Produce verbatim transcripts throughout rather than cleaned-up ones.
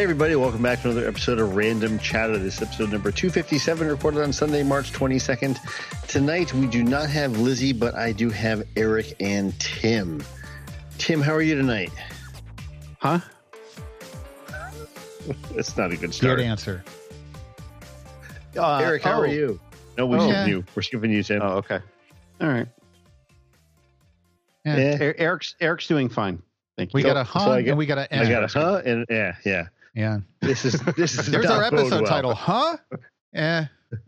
Hey everybody, welcome back to another episode of Random Chatter. This is episode number two fifty-seven, recorded on Sunday, March twenty-second. Tonight we do not have Lizzie, but I do have Eric and Tim. Tim, how are you tonight? Huh? That's not a good start. Good answer. Uh, Eric, how oh. are you? No, we're Oh. skipping you. We're skipping you, Tim. Oh, okay. All right. Yeah. Yeah. Er- Eric's Eric's doing fine. Thank you. We got So a huh I got- and we got a I got a huh and yeah, yeah. Yeah. This is this is There's not our bode episode well. title. Huh? Eh.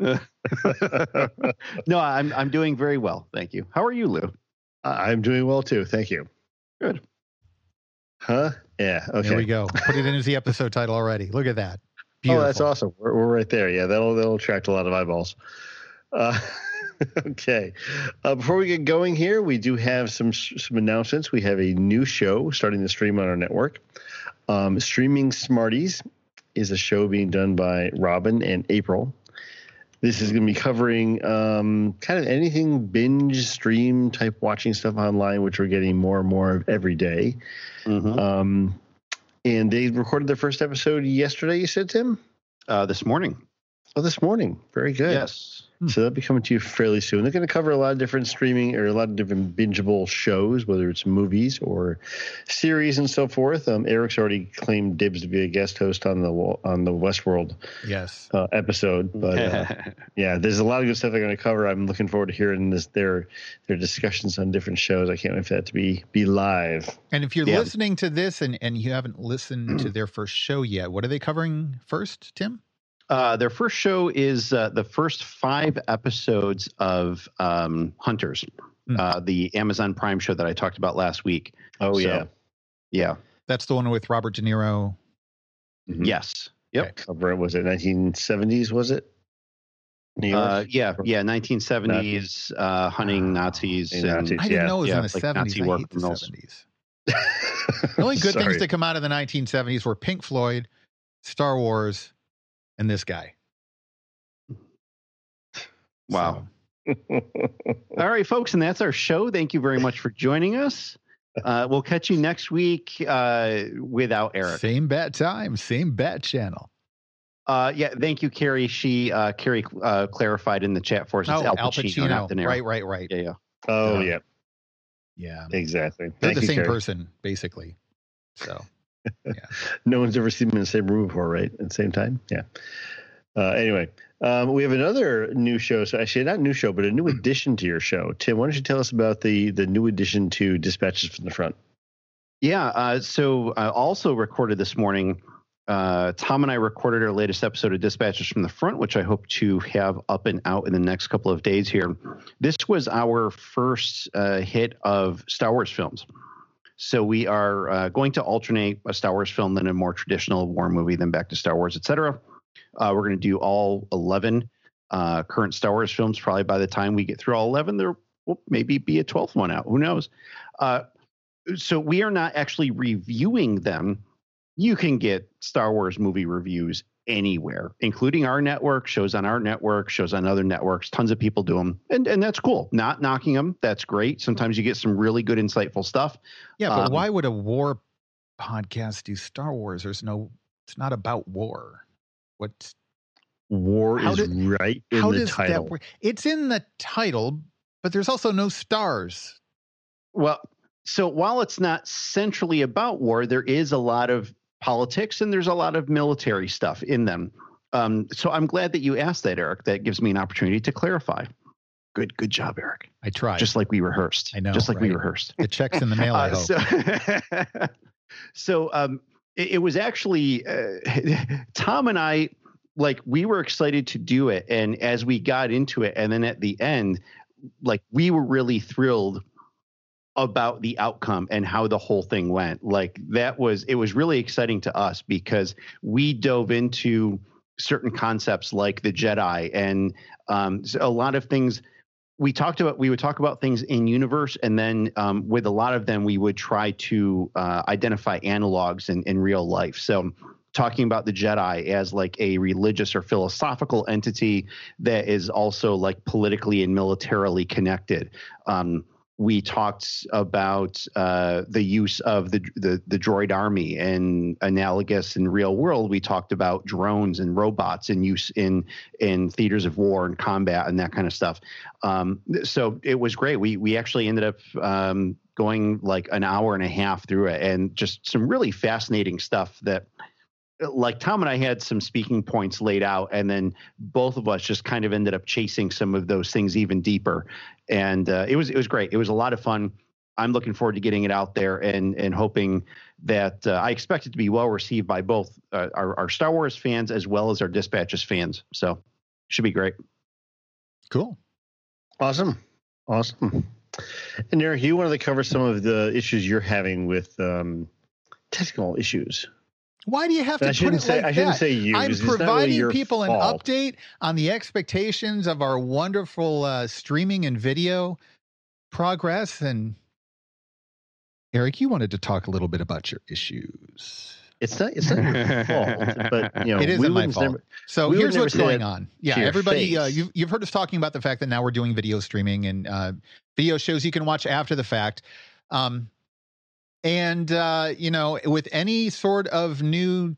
No, I'm I'm doing very well. Thank you. How are you, Lou? I'm doing well too. Thank you. Good. Huh? Yeah. Okay. There we go. Put it in as the episode title already. Look at that. Oh, Beautiful. that's awesome. We're, we're right there. Yeah, that'll that'll attract a lot of eyeballs. Uh, okay. Uh, before we get going here, we do have some some announcements. We have a new show starting to stream on our network. Um, Streaming Smarties is a show being done by Robin and April. This is going to be covering um, kind of anything binge stream type watching stuff online, which we're getting more and more of every day. Mhm. Um, and they recorded their first episode yesterday, you said, Tim? Uh, this morning. Oh, this morning. Very good. Yes. So that'll be coming to you fairly soon. They're going to cover a lot of different streaming or a lot of different bingeable shows, whether it's movies or series and so forth. Um, Eric's already claimed dibs to be a guest host on the on the Westworld Yes. uh, episode. But uh, yeah, there's a lot of good stuff they're going to cover. I'm looking forward to hearing this, their their discussions on different shows. I can't wait for that to be be live. And if you're Yeah. listening to this and, and you haven't listened to their first show yet, what are they covering first, Tim? Uh, their first show is uh, the first five episodes of um, Hunters, Hmm. uh, the Amazon Prime show that I talked about last week. Oh, So, yeah. Yeah. That's the one with Robert De Niro. Mhm. Yes. Yep. Okay. Cover, was it nineteen seventies, was it? New York? Uh, yeah. Yeah. nineteen seventies uh, hunting Nazis. Hunting and, Nazis. I didn't Yeah, know it was yeah, in the like seventies. Nazi I war hate the criminals. seventies. The only good Sorry. things to come out of the nineteen seventies were Pink Floyd, Star Wars, and this guy. Wow. So, All right, folks, and that's our show. Thank you very much for joining us. Uh, we'll catch you next week uh, without Eric. same bat time, same bat channel. Uh, yeah, thank you, Carrie. She uh, Carrie uh, clarified in the chat for us. It's Oh, Al Al Pacino, not De Pacino. Niro. Right, right, right. Yeah, yeah. Oh, Yeah. yeah, Yeah. exactly. They're Thank the you, same Carrie. person, basically. So, No one's ever seen them in the same room before, right? At the same time? Yeah. Uh, anyway, um, we have another new show. So actually, not new show, but a new addition to your show. Tim, why don't you tell us about the the new addition to Dispatches from the Front? Yeah. Uh, so uh, also recorded this morning. Uh, Tom and I recorded our latest episode of Dispatches from the Front, which I hope to have up and out in the next couple of days here. This was our first uh, hit of Star Wars films. So we are uh, going to alternate a Star Wars film, then a more traditional war movie, then back to Star Wars, et cetera. Uh, we're going to do all eleven uh, current Star Wars films. Probably by the time we get through all eleven, there will maybe be a twelfth one out. Who knows? Uh, so we are not actually reviewing them. You can get Star Wars movie reviews anywhere, including our network, shows on our network, shows on other networks. Tons of people do them. And, and that's cool. Not knocking them. That's great. Sometimes you get some really good, insightful stuff. yeah, but Um, why would a war podcast do Star Wars? There's no, it's not about war. What's, War How is did- right in how the does title. that work? It's in the title, but there's also no stars. Well, so while it's not centrally about war, there is a lot of politics and there's a lot of military stuff in them. Um, so I'm glad that you asked that, Eric. That gives me an opportunity to clarify. Good, good job, Eric. I tried. Just like we rehearsed. I know, Just like we right? rehearsed. The check's in the mail, I Uh, hope. so, so um, it, it was actually uh, Tom and I, like, we were excited to do it. And as we got into it, and then at the end, like, we were really thrilled about the outcome and how the whole thing went. Like, that was, it was really exciting to us because we dove into certain concepts like the Jedi and um, a lot of things. We talked about, we would talk about things in universe, and then um, with a lot of them, we would try to uh, identify analogs in, in real life. So talking about the Jedi as like a religious or philosophical entity that is also like politically and militarily connected. Um, we talked about uh, the use of the, the the droid army, and analogous in real world, we talked about drones and robots in use in in theaters of war and combat and that kind of stuff. Um, so it was great. We we actually ended up um, going like an hour and a half through it, and just some really fascinating stuff that. Like Tom and I had some speaking points laid out, and then both of us just kind of ended up chasing some of those things even deeper. And uh, it was it was great. It was a lot of fun. I'm looking forward to getting it out there, and and hoping that uh, I expect it to be well received by both uh, our, our Star Wars fans as well as our Dispatches fans. So should be great. Cool. Awesome. Awesome. And Eric, you wanted to cover some of the issues you're having with um, technical issues. Why do you have to I put shouldn't it say like I shouldn't that? say you. I'm It's not really providing your people an fault. update on the expectations of our wonderful uh, streaming and video progress. And Eric, you wanted to talk a little bit about your issues. It's not. It's not your fault. But you know, It isn't we my wouldn't fault. Never, So we would here's never what's say going that on. Yeah, to your everybody, uh, face. you've, you've heard us talking about the fact that now we're doing video streaming and uh, video shows you can watch after the fact. Um, and, uh, you know, with any sort of new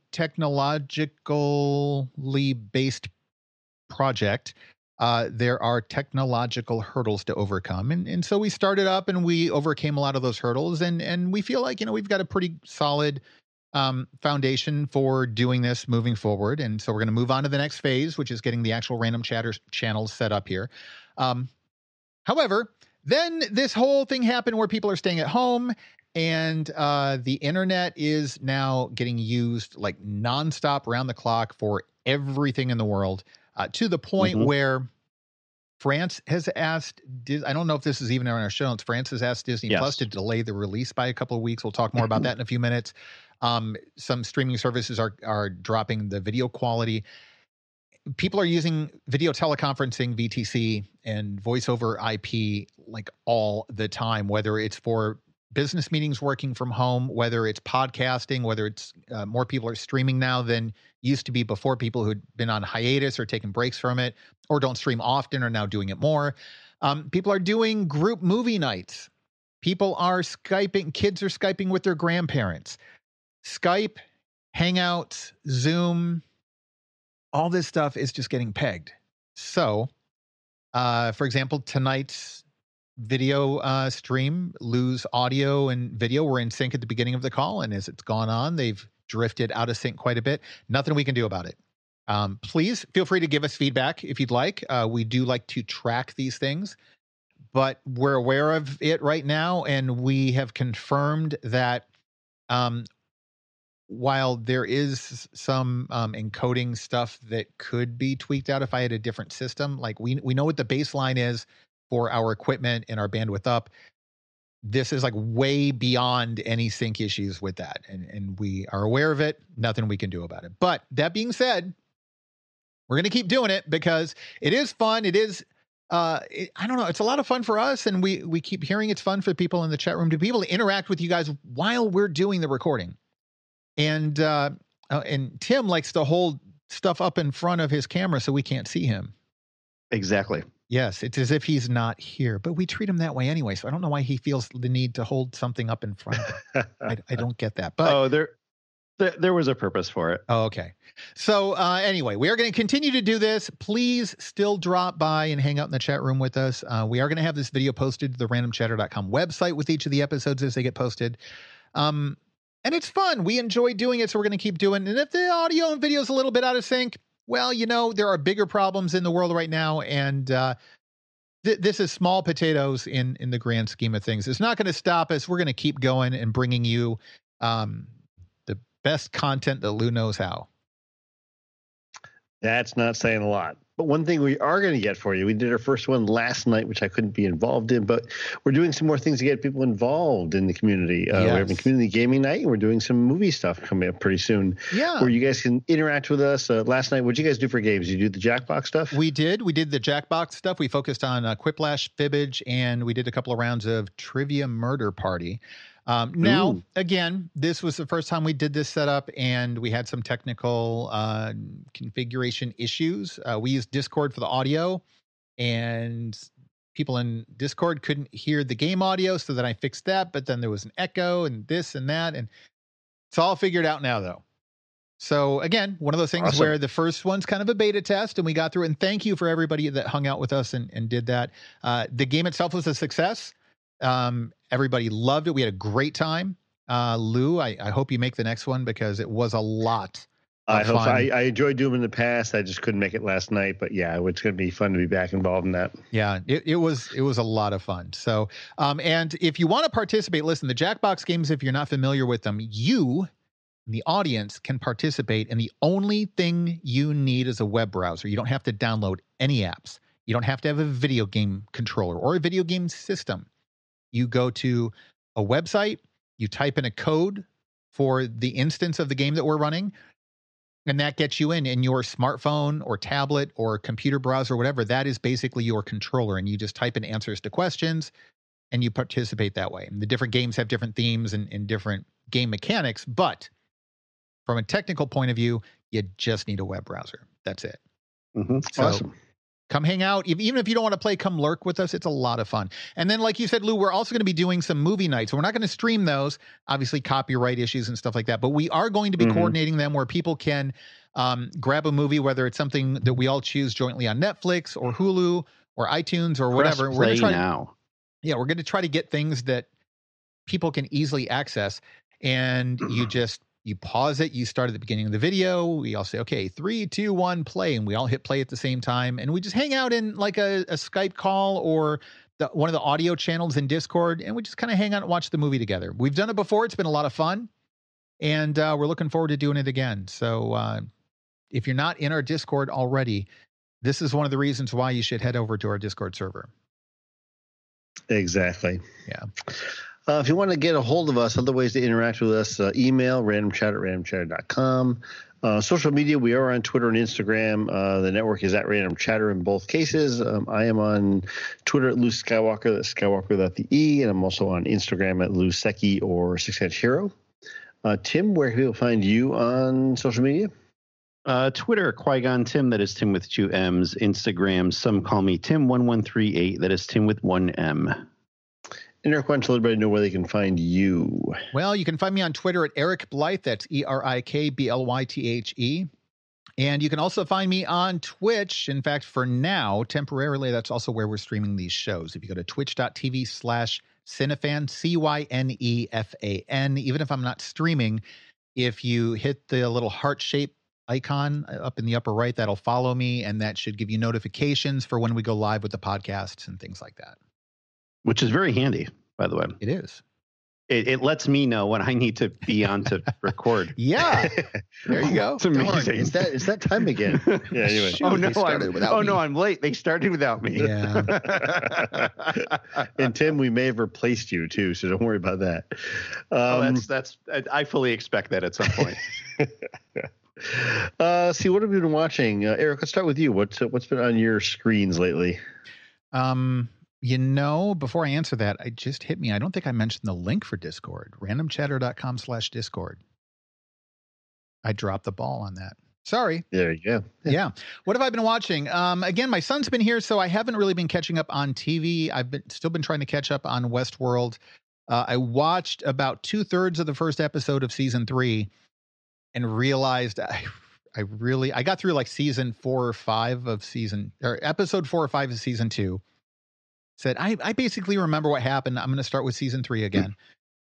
technologically based project, uh, there are technological hurdles to overcome. And, and so we started up and we overcame a lot of those hurdles. And, and we feel like, you know, we've got a pretty solid um, foundation for doing this moving forward. And so we're going to move on to the next phase, which is getting the actual Random Chatter channels set up here. Um, however, then this whole thing happened where people are staying at home, and uh, the internet is now getting used like nonstop around the clock for everything in the world, uh, to the point Mhm. where France has asked, Dis- I don't know if this is even on our show notes, France has asked Disney Yes. Plus to delay the release by a couple of weeks. We'll talk more about that in a few minutes. Um, some streaming services are are dropping the video quality. People are using video teleconferencing, V T C, and voice over I P like all the time, whether it's for business meetings working from home, whether it's podcasting, whether it's uh, more people are streaming now than used to be before. People who'd been on hiatus or taking breaks from it or don't stream often are now doing it more. Um, people are doing group movie nights. People are Skyping, kids are Skyping with their grandparents. Skype, Hangouts, Zoom, all this stuff is just getting pegged. So, uh, for example, tonight's video uh, stream, lose audio and video were in sync at the beginning of the call, and as it's gone on, they've drifted out of sync quite a bit. Nothing we can do about it. Um, please feel free to give us feedback if you'd like. Uh, we do like to track these things, but we're aware of it right now, and we have confirmed that um, while there is some um, encoding stuff that could be tweaked out if I had a different system, like we we know what the baseline is for our equipment and our bandwidth up. This is like way beyond any sync issues with that. And, and we are aware of it. Nothing we can do about it. But that being said, we're going to keep doing it because it is fun. It is, uh, it, I don't know. It's a lot of fun for us. And we, we keep hearing it's fun for people in the chat room to be able to interact with you guys while we're doing the recording. And, uh, uh, and Tim likes to hold stuff up in front of his camera so we can't see him. Exactly. Yes, it's as if he's not here, but we treat him that way anyway. So I don't know why he feels the need to hold something up in front. I, I don't get that. But oh, there, there, there was a purpose for it. oh, okay. So uh, anyway, we are going to continue to do this. Please still drop by and hang out in the chat room with us. Uh, we are going to have this video posted to the random chatter dot com website with each of the episodes as they get posted. Um, and it's fun. We enjoy doing it, so we're going to keep doing it. And if the audio and video is a little bit out of sync, well, you know, there are bigger problems in the world right now, and uh, th- this is small potatoes in in the grand scheme of things. It's not going to stop us. We're going to keep going and bringing you um, the best content that Lou knows how. That's not saying a lot. But one thing we are going to get for you, we did our first one last night, which I couldn't be involved in, but we're doing some more things to get people involved in the community. Uh, Yes. We're having community gaming night, and we're doing some movie stuff coming up pretty soon Yeah. where you guys can interact with us. Uh, last night, what did you guys do for games? You do the Jackbox stuff? We did. We did the Jackbox stuff. We focused on uh, Quiplash, Fibbage, and we did a couple of rounds of Trivia Murder Party. Um, now, Ooh. again, this was the first time we did this setup, and we had some technical uh, configuration issues. Uh, we used Discord for the audio, and people in Discord couldn't hear the game audio, so then I fixed that, but then there was an echo and this and that, and it's all figured out now, though. So again, one of those things Awesome. where the first one's kind of a beta test, and we got through it, and thank you for everybody that hung out with us and, and did that. Uh, the game itself was a success. Um, everybody loved it. We had a great time. Uh, Lou, I, I hope you make the next one because it was a lot. I hope fun. I, I enjoyed doing them in the past. I just couldn't make it last night, but yeah, it's going to be fun to be back involved in that. Yeah, it, it was it was a lot of fun. So, um, and if you want to participate, listen, the Jackbox games, if you're not familiar with them, you, the audience, can participate. And the only thing you need is a web browser. You don't have to download any apps. You don't have to have a video game controller or a video game system. You go to a website, you type in a code for the instance of the game that we're running, and that gets you in in your smartphone or tablet or computer browser or whatever. That is basically your controller. And you just type in answers to questions and you participate that way. And the different games have different themes and, and different game mechanics. But from a technical point of view, you just need a web browser. That's it. Mm-hmm. So Awesome. come hang out. If, even if you don't want to play, come lurk with us. It's a lot of fun. And then, like you said, Lou, we're also going to be doing some movie nights. We're not going to stream those, obviously copyright issues and stuff like that, but we are going to be Mhm. coordinating them where people can um, grab a movie, whether it's something that we all choose jointly on Netflix or Hulu or iTunes or whatever. Press We're going play to try to, now. yeah, we're going to try to get things that people can easily access. And you just, you pause it, you start at the beginning of the video. We all say, okay, three, two, one, play. And we all hit play at the same time. And we just hang out in like a, a Skype call or the, one of the audio channels in Discord. And we just kind of hang out and watch the movie together. We've done it before. It's been a lot of fun. And uh, we're looking forward to doing it again. So uh, if you're not in our Discord already, this is one of the reasons why you should head over to our Discord server. Exactly. Yeah. Uh, if you want to get a hold of us, other ways to interact with us, uh, email randomchat at randomchatter dot com. Uh, social media, we are on Twitter and Instagram. Uh, the network is at Random Chatter in both cases. Um, I am on Twitter at Lou Skywalker, that's Skywalker without the E, and I'm also on Instagram at Lou Secchi or Six Inch Hero. Uh, Tim, where can people find you on social media? Uh, Twitter, Qui-Gon Tim, that is Tim with two M's. Instagram, some call me Tim one one three eight, that is Tim with one M. And Eric, why don't you let everybody know where they can find you? Well, you can find me on Twitter at Eric Blythe. That's E R I K B L Y T H E. And you can also find me on Twitch. In fact, for now, temporarily, that's also where we're streaming these shows. If you go to twitch.tv slash Cinefan, C Y N E F A N, even if I'm not streaming, if you hit the little heart shape icon up in the upper right, that'll follow me, and that should give you notifications for when we go live with the podcasts and things like that. Which is very handy, by the way. It is. It, it lets me know when I need to be on to record. Yeah. There you go. It's amazing. Darn, it's that, it's that time again. Yeah, anyway. Shoot, oh, they no, started I'm, without oh me. no, I'm late. They started without me. Yeah. And Tim, we may have replaced you too, so don't worry about that. Oh, Um, that's that's. I I fully expect that at some point. uh, see, what have you been watching? Uh, Eric, let's start with you. What's uh, what's been on your screens lately? Um, you know, before I answer that, I just hit me. I don't think I mentioned the link for Discord, randomchatter.com slash Discord. I dropped the ball on that. Sorry. There you go. Yeah. What have I been watching? Um, again, my son's been here, so I haven't really been catching up on T V. I've been still been trying to catch up on Westworld. Uh, I watched about two thirds of the first episode of season three and realized I, I really, I got through like season four or five of season, or episode four or five of season two. Said, I, I basically remember what happened. I'm going to start with season three again.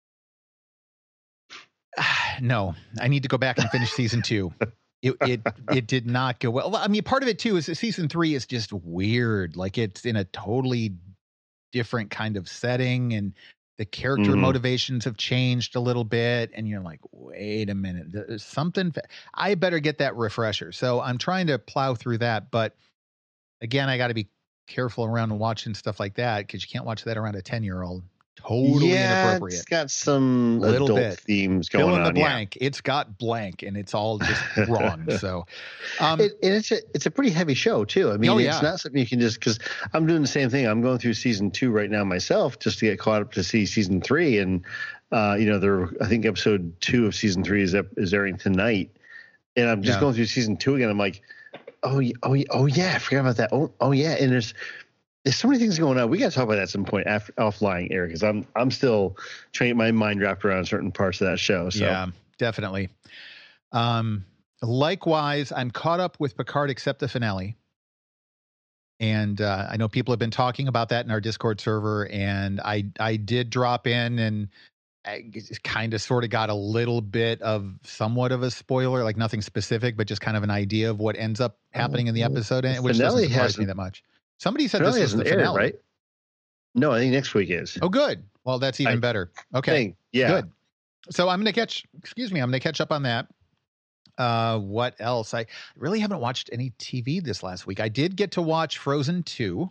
No, I need to go back and finish season two. It, it, it did not go well. I mean, part of it too is that season three is just weird. Like it's in a totally different kind of setting, and the character Mhm. motivations have changed a little bit. And you're like, wait a minute, there's something. I better get that refresher. So I'm trying to plow through that. But again, I got to be careful around watching stuff like that because you can't watch that around a ten year old. Totally yeah, inappropriate. it's got some Little adult bit. themes going Fill in the on. Yeah. blank. It's got blank, and it's all just wrong. So, um, It, and it's a it's a pretty heavy show too. I mean, Oh, it's yeah. not something you can just because I'm doing the same thing. I'm going through season two right now myself just to get caught up to see season three, and uh, you know, there I think episode two of season three is up, is airing tonight, and I'm just Yeah. going through season two again. I'm like, oh, y- oh, y- oh yeah, I forgot about that. Oh, oh yeah, and there's There's so many things going on. We got to talk about that at some point after offline, Eric, because I'm I'm still trying to get my mind wrapped around certain parts of that show. So. Yeah, definitely. Um, likewise, I'm caught up with Picard except the finale. And uh, I know people have been talking about that in our Discord server, and I I did drop in and I kind of sort of got a little bit of somewhat of a spoiler, like nothing specific, but just kind of an idea of what ends up happening in the episode, and which doesn't surprise me that much. Somebody said this was the finale, aired, right? No, I think next week is. Oh, good. Well, that's even I better. Okay, think, yeah, good. So I'm going to catch. Excuse me. I'm going to catch up on that. Uh, what else? I really haven't watched any T V this last week. I did get to watch Frozen two.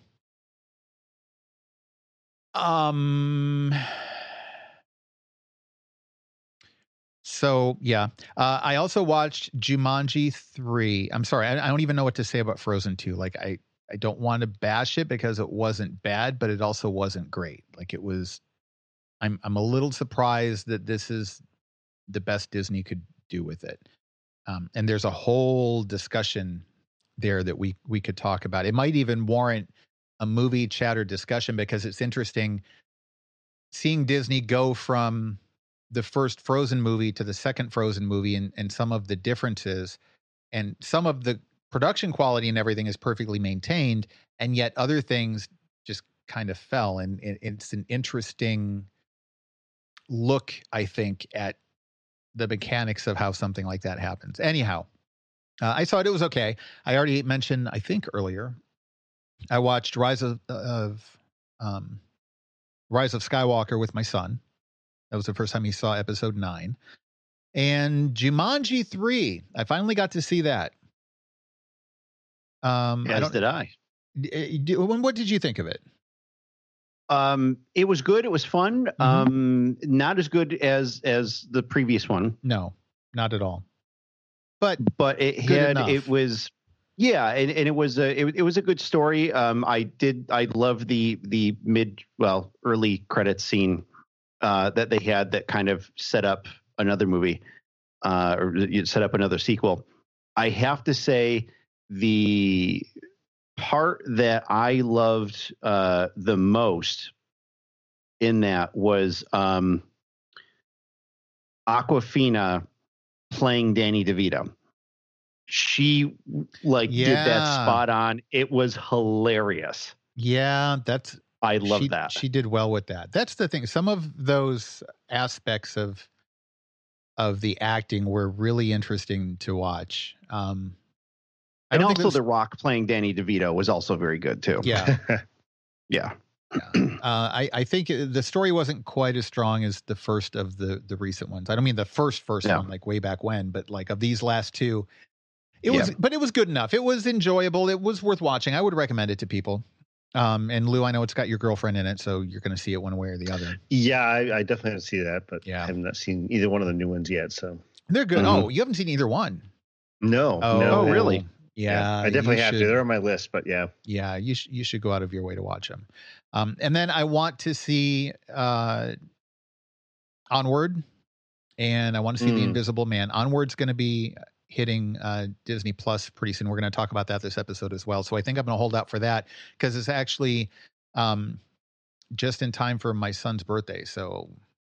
Um. So yeah, uh, I also watched Jumanji three. I'm sorry, I, I don't even know what to say about Frozen two. Like I. I don't want to bash it because it wasn't bad, but it also wasn't great. Like it was, I'm I'm a little surprised that this is the best Disney could do with it. Um, and there's a whole discussion there that we we could talk about. It might even warrant a movie chatter discussion because it's interesting seeing Disney go from the first Frozen movie to the second Frozen movie and, and some of the differences and some of the production quality and everything is perfectly maintained, and yet other things just kind of fell. And it, it's an interesting look, I think, at the mechanics of how something like that happens. Anyhow, uh, I thought it was okay. I already mentioned, I think earlier, I watched Rise of, of um, Rise of Skywalker with my son. That was the first time he saw episode nine. And Jumanji three, I finally got to see that. Um, As I did I. What did you think of it? Um, it was good. It was fun. Mm-hmm. Um, not as good as as the previous one. No, not at all. But but it had enough. It was yeah, and, and it was a it, it was a good story. Um, I did I love the the mid well early credits scene uh, that they had that kind of set up another movie uh, or set up another sequel. I have to say. The part that I loved uh, the most in that was um, Awkwafina playing Danny DeVito. She like yeah. did that spot on. It was hilarious. Yeah, that's I love she, that. She did well with that. That's the thing. Some of those aspects of of the acting were really interesting to watch. Um, And also, The Rock playing Danny DeVito was also very good too. Yeah, yeah. yeah. Uh, I I think the story wasn't quite as strong as the first of the the recent ones. I don't mean the first first yeah. one like way back when, but like of these last two, it was. Yeah. But it was good enough. It was enjoyable. It was worth watching. I would recommend it to people. Um, and Lou, I know it's got your girlfriend in it, so you're going to see it one way or the other. Yeah, I, I definitely haven't seen that, but yeah. I have not seen either one of the new ones yet. So they're good. Mm-hmm. Oh, you haven't seen either one? No. Oh, no. really? Yeah, yeah, I definitely have should, to. They're on my list, but yeah. Yeah, you, sh- you should go out of your way to watch them. Um, and then I want to see uh, Onward, and I want to see mm. The Invisible Man. Onward's going to be hitting uh, Disney Plus pretty soon. We're going to talk about that this episode as well. So I think I'm going to hold out for that because it's actually um, just in time for my son's birthday. So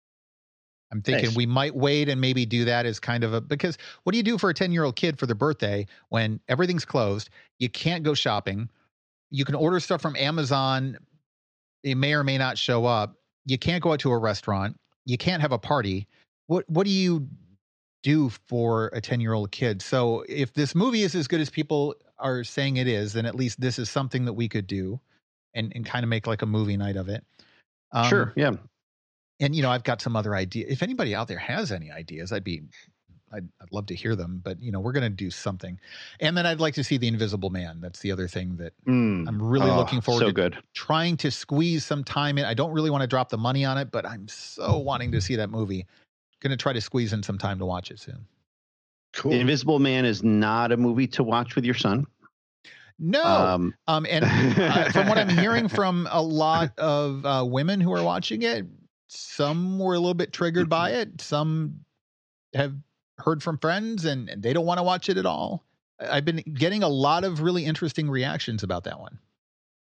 I'm thinking nice. We might wait and maybe do that as kind of a, because what do you do for a ten year old kid for their birthday when everything's closed? You can't go shopping. You can order stuff from Amazon. It may or may not show up. You can't go out to a restaurant. You can't have a party. What, what do you do for a ten year old kid? So if this movie is as good as people are saying it is, then at least this is something that we could do and, and kind of make like a movie night of it. Um, sure. Yeah. And, you know, I've got some other idea. If anybody out there has any ideas, I'd be, I'd, I'd love to hear them. But, you know, we're going to do something. And then I'd like to see The Invisible Man. That's the other thing that mm. I'm really oh, looking forward so to good. Trying to squeeze some time in. I don't really want to drop the money on it, but I'm so wanting to see that movie. Going to try to squeeze in some time to watch it soon. Cool. The Invisible Man is not a movie to watch with your son. No. Um, um and uh, from what I'm hearing from a lot of uh, women who are watching it, some were a little bit triggered by it. Some have heard from friends and, and they don't want to watch it at all. I've been getting a lot of really interesting reactions about that one.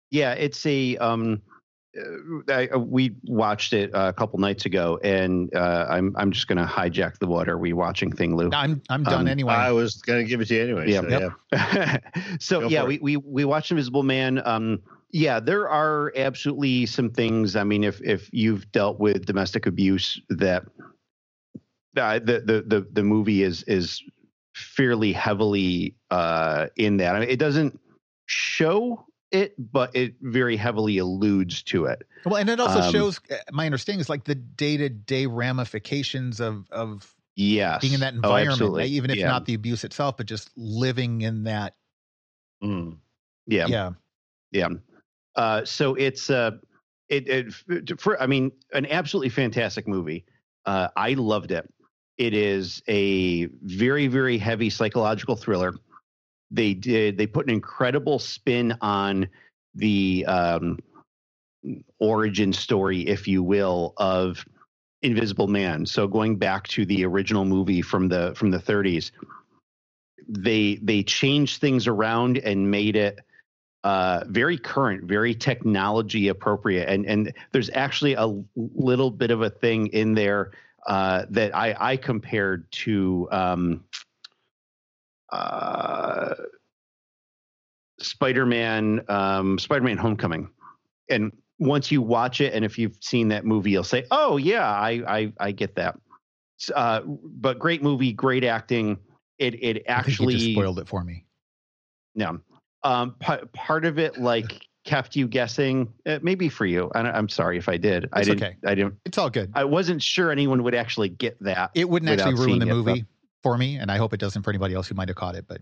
Yeah, it's a. Um, uh, I, we watched it a couple nights ago, and uh, I'm I'm just going to hijack the what are we watching thing, Lou. I'm I'm done Um, anyway. I was going to give it to you anyway. Yeah. So, Yep. yeah. so Go yeah, for we, it. we we watched Invisible Man. Um, yeah, there are absolutely some things. I mean, if if you've dealt with domestic abuse, that uh, the the the the movie is is fairly heavily uh, in that. I mean, it doesn't show it, but it very heavily alludes to it. Well, and it also Um, shows, uh, my understanding is like the day-to-day ramifications of of Yes, being in that Oh, environment, absolutely. even if yeah. not the abuse itself, but just living in that. Mm. yeah, Yeah. Yeah. Uh, so it's uh, it, it for I mean an absolutely fantastic movie. Uh, I loved it. It is a very very heavy psychological thriller. They did they put an incredible spin on the um, origin story, if you will, of Invisible Man. So going back to the original movie from the from the thirties, they they changed things around and made it uh, very current, very technology appropriate. And and there's actually a little bit of a thing in there uh, that I, I compared to um, uh, Spider-Man, um, Spider-Man Homecoming. And once you watch it, and if you've seen that movie, you'll say, oh, yeah, I I, I get that. Uh, but great movie, great acting. It it actually I think you just spoiled it for me. No. Um, p- part of it like kept you guessing. Uh, maybe for you. I, I'm sorry if I did. I It's didn't. okay. I didn't. It's all good. I wasn't sure anyone would actually get that. It wouldn't actually without ruin the seeing it, movie but- for me, and I hope it doesn't for anybody else who might have caught it. But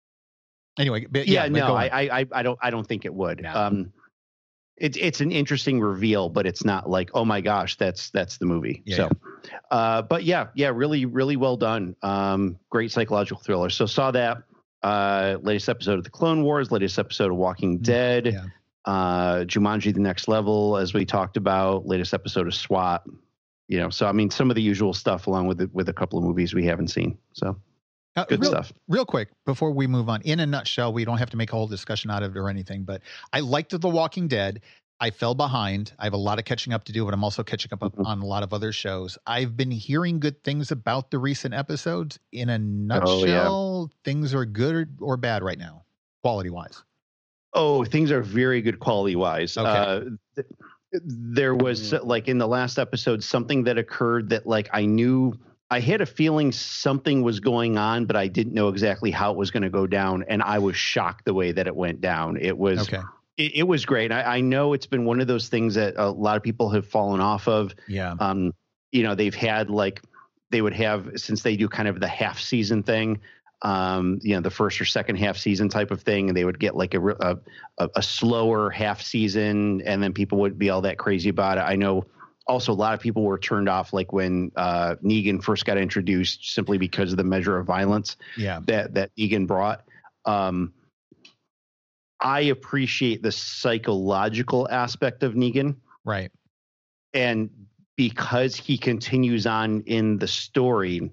anyway, but Yeah, yeah, but no, go on. I, I, I don't. I don't think it would. No. Um, it's it's an interesting reveal, but it's not like, oh my gosh, that's that's the movie. Yeah, so, uh, but yeah, yeah, really, really well done. Um, great psychological thriller. So saw that. Uh, latest episode of the Clone Wars, latest episode of Walking Dead, yeah. uh, Jumanji: The Next Level, as we talked about, latest episode of SWAT. You know, so I mean, some of the usual stuff, along with the, with a couple of movies we haven't seen. So Uh, good real, stuff. Real quick, before we move on, in a nutshell, we don't have to make a whole discussion out of it or anything, but I liked The Walking Dead. I fell behind. I have a lot of catching up to do, but I'm also catching up Mhm. on a lot of other shows. I've been hearing good things about the recent episodes. In a nutshell, things are good or, or bad right now, quality wise. Oh, things are very good quality wise. Okay. Uh, th- there was Mm. like in the last episode something that occurred that like I knew I had a feeling something was going on, but I didn't know exactly how it was going to go down, and I was shocked the way that it went down. It was Okay. it, it was great. I, I know it's been one of those things that a lot of people have fallen off of. Yeah. Um, you know, they've had like they would have since they do kind of the half season thing. Um, you know, the first or second half season type of thing, and they would get like a, a a slower half season, and then people wouldn't be all that crazy about it. I know also a lot of people were turned off like when uh, Negan first got introduced, simply because of the measure of violence Yeah. that that Negan brought. Um, I appreciate the psychological aspect of Negan, Right. and because he continues on in the story,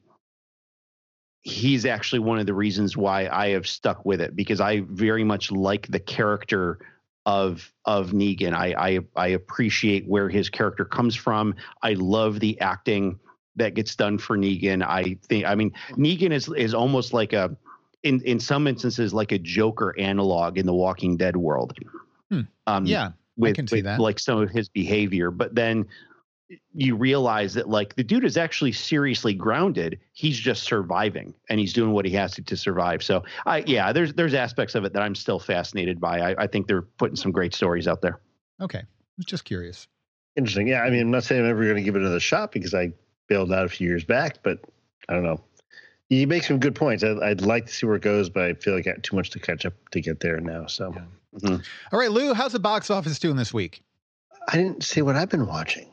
he's actually one of the reasons why I have stuck with it, because I very much like the character of of Negan. I I, I appreciate where his character comes from. I love the acting that gets done for Negan. I think I mean Negan is is almost like a in in some instances like a Joker analog in the Walking Dead world. Hmm. Um, Yeah. with, I can see with, that. like some of his behavior, but then you realize that like the dude is actually seriously grounded. He's just surviving, and he's doing what he has to to survive. So I, yeah, there's, there's aspects of it that I'm still fascinated by. I, I think they're putting some great stories out there. Okay. I was just curious. Interesting. Yeah. I mean, I'm not saying I'm ever going to give it another shot because I bailed out a few years back, but I don't know. You make some good points. I, I'd like to see where it goes, but I feel like I got too much to catch up to get there now. So Yeah. Mhm. All right, Lou, how's the box office doing this week? I didn't say what I've been watching.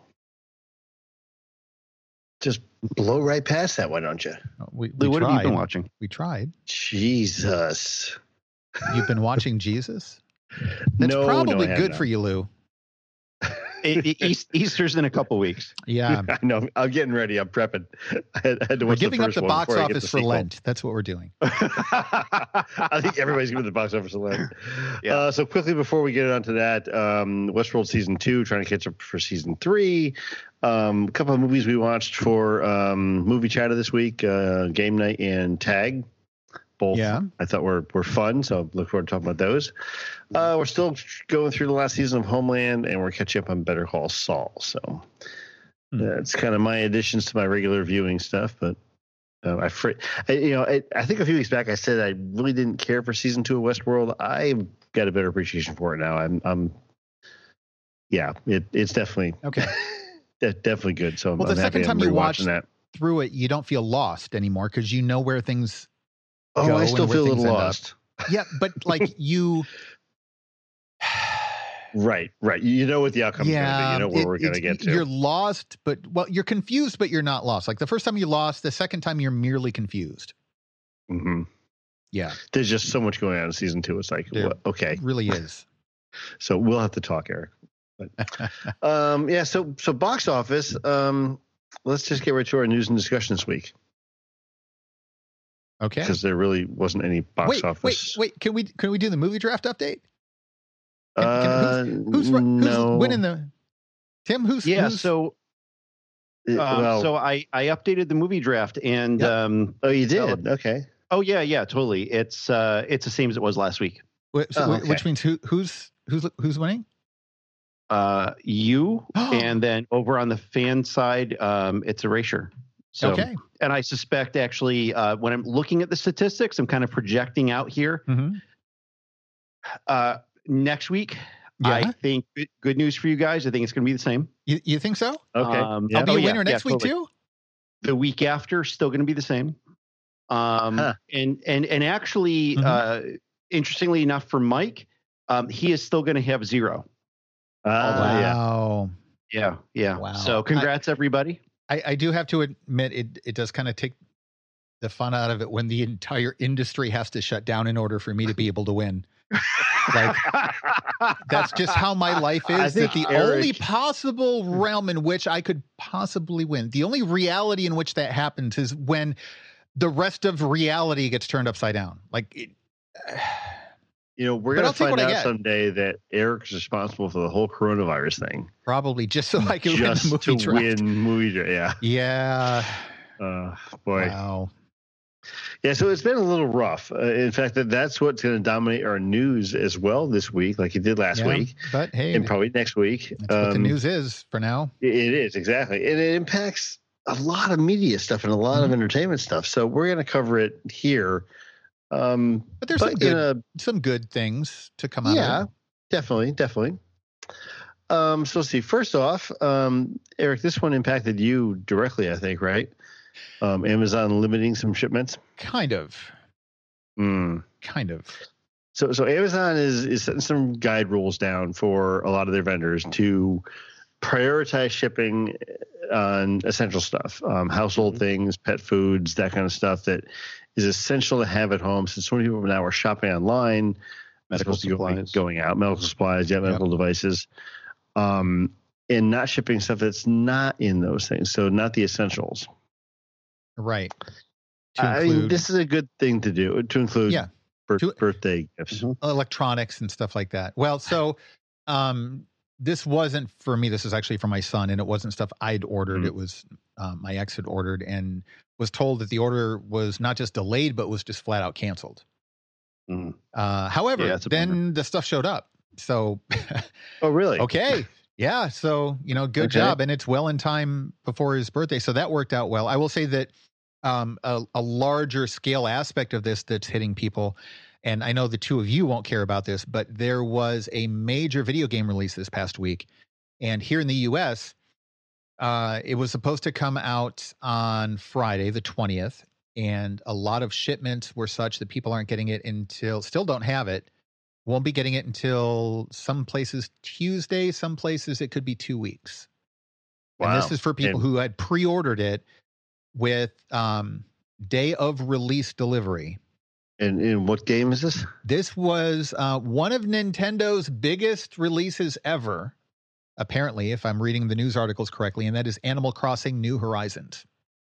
Just blow right past that, why don't you? We, we Lou, what tried. have you been watching? We tried. Jesus. You've been watching Jesus? That's no, probably no, I have good not. for you, Lou. it, it, East, Easter's in a couple weeks. Yeah, I know. I'm getting ready. I'm prepping. I had, I had to we're watch giving the up first the one box before I get office the for sequel. Lent. That's what we're doing. I think everybody's giving the box office a Lent. Yeah. Uh, so quickly before we get on to that, um, Westworld season two, trying to catch up for season three. Um, a couple of movies we watched for um, movie chatter this week: uh, Game Night and Tag. Both, Yeah. I thought were were fun, so look forward to talking about those. Uh, we're still going through the last season of Homeland, and we're catching up on Better Call Saul. So Hmm. that's kind of my additions to my regular viewing stuff. But uh, I, fr- I, you know, I, I think a few weeks back I said I really didn't care for season two of Westworld. I've got a better appreciation for it now. I'm, I'm yeah, it, it's definitely Okay. de- definitely good. So I'm, Well, the I'm happy second time I'm you rewatching watched that. Through it, you don't feel lost anymore because you know where things. Oh, go I and still where feel a things little end up. lost. Yeah, but like you. Right, right. You know what the outcome is Yeah, going to be. You know where it- we're going to it's- get to. You're lost, but well, you're confused, but you're not lost. Like the first time you lost, the second time you're merely confused. hmm Yeah, There's just so much going on in season two. It's like, There- what? Okay. it really is. So we'll have to talk, Eric. But, um, yeah. So, so box office. Um, let's just get right to our news and discussion this week Okay. because there really wasn't any box Wait, wait, office. wait. Can we can we do the movie draft update? Can- Uh, can- who's who's, no. who's winning the? Tim, who's Yeah. who's, So, Uh, um, well, so I, I updated the movie draft and, Yep. um, oh, you so- did. Okay. oh yeah, yeah, totally. It's, uh, it's the same as it was last week. wh- so Oh, wh- which okay. means who who's who's who's winning? Uh, you and then over on the fan side, um, it's Erasure. So, Okay. and I suspect actually, uh, when I'm looking at the statistics, I'm kind of projecting out here. Mm-hmm. Uh, next week, Yeah. I think good, good news for you guys. I think it's going to be the same. You you think so? Okay. Um, Yeah. I'll be Oh, a yeah, winner yeah, next week totally. too. The week after, still going to be the same. Um, Huh. and and and actually, Mhm. uh, interestingly enough, for Mike, um, he is still going to have zero. Ah, yeah. Wow. Yeah, yeah. Wow. So congrats, everybody. I, I do have to admit it it does kind of take the fun out of it when the entire industry has to shut down in order for me to be able to win. Like that's just how my life I is. That think the Eric- only possible realm in which I could possibly win, the only reality in which that happens is when the rest of reality gets turned upside down. Like it, You know, we're But going I'll to take find what I out get. someday that Eric's responsible for the whole coronavirus thing. probably just so I can win the Just movie to draft. win movie draft. Yeah. Yeah. Uh, boy. Wow. Yeah, so it's been a little rough. Uh, in fact, that that's what's going to dominate our news as well this week, like it did last Yeah, week, But hey, and probably next week. that's what the Um, news is for now. It it is, exactly. And it impacts a lot of media stuff and a lot of Mhm. entertainment stuff. So we're going to cover it here. Um, But there's but some in good a, some good things to come out yeah, of it. definitely, definitely. Um, so let's see. First off, um, Eric, this one impacted you directly, I think, right? Um, Amazon limiting some shipments. Kind of. Mm. Kind of. So, so Amazon is is setting some guide rules down for a lot of their vendors to prioritize shipping on essential stuff, um, household things, pet foods, that kind of stuff that is essential to have at home. Since so many people now are shopping online, Medical as opposed to going, supplies. going out, medical supplies, yeah, medical devices, um, and not shipping stuff that's not in those things. So, not the essentials. Right. To I mean, include this is a good thing to do. To include, Yeah. bir- To- birthday gifts. Mhm. electronics and stuff like that. Well, so um, this wasn't for me. This is actually for my son, and it wasn't stuff I'd ordered. Mhm. It was um, my ex had ordered and was told that the order was not just delayed, but was just flat out canceled. Mhm. Uh, however, Yeah, it's a then the stuff showed up. So, Oh, really? okay. Yeah. So, you know, good Okay. job. And it's well in time before his birthday. So that worked out well. I will say that um, a, a larger scale aspect of this that's hitting people, and I know the two of you won't care about this, but there was a major video game release this past week. And here in the U S, uh, it was supposed to come out on Friday, the twentieth. And a lot of shipments were such that people aren't getting it until, still don't have it. Won't be getting it until some places Tuesday, some places it could be two weeks. Wow. And this is for people And- who had pre-ordered it with um, day of release delivery. And, and what game is this? This was uh, one of Nintendo's biggest releases ever. apparently, if I'm reading the news articles correctly, and that is Animal Crossing New Horizons.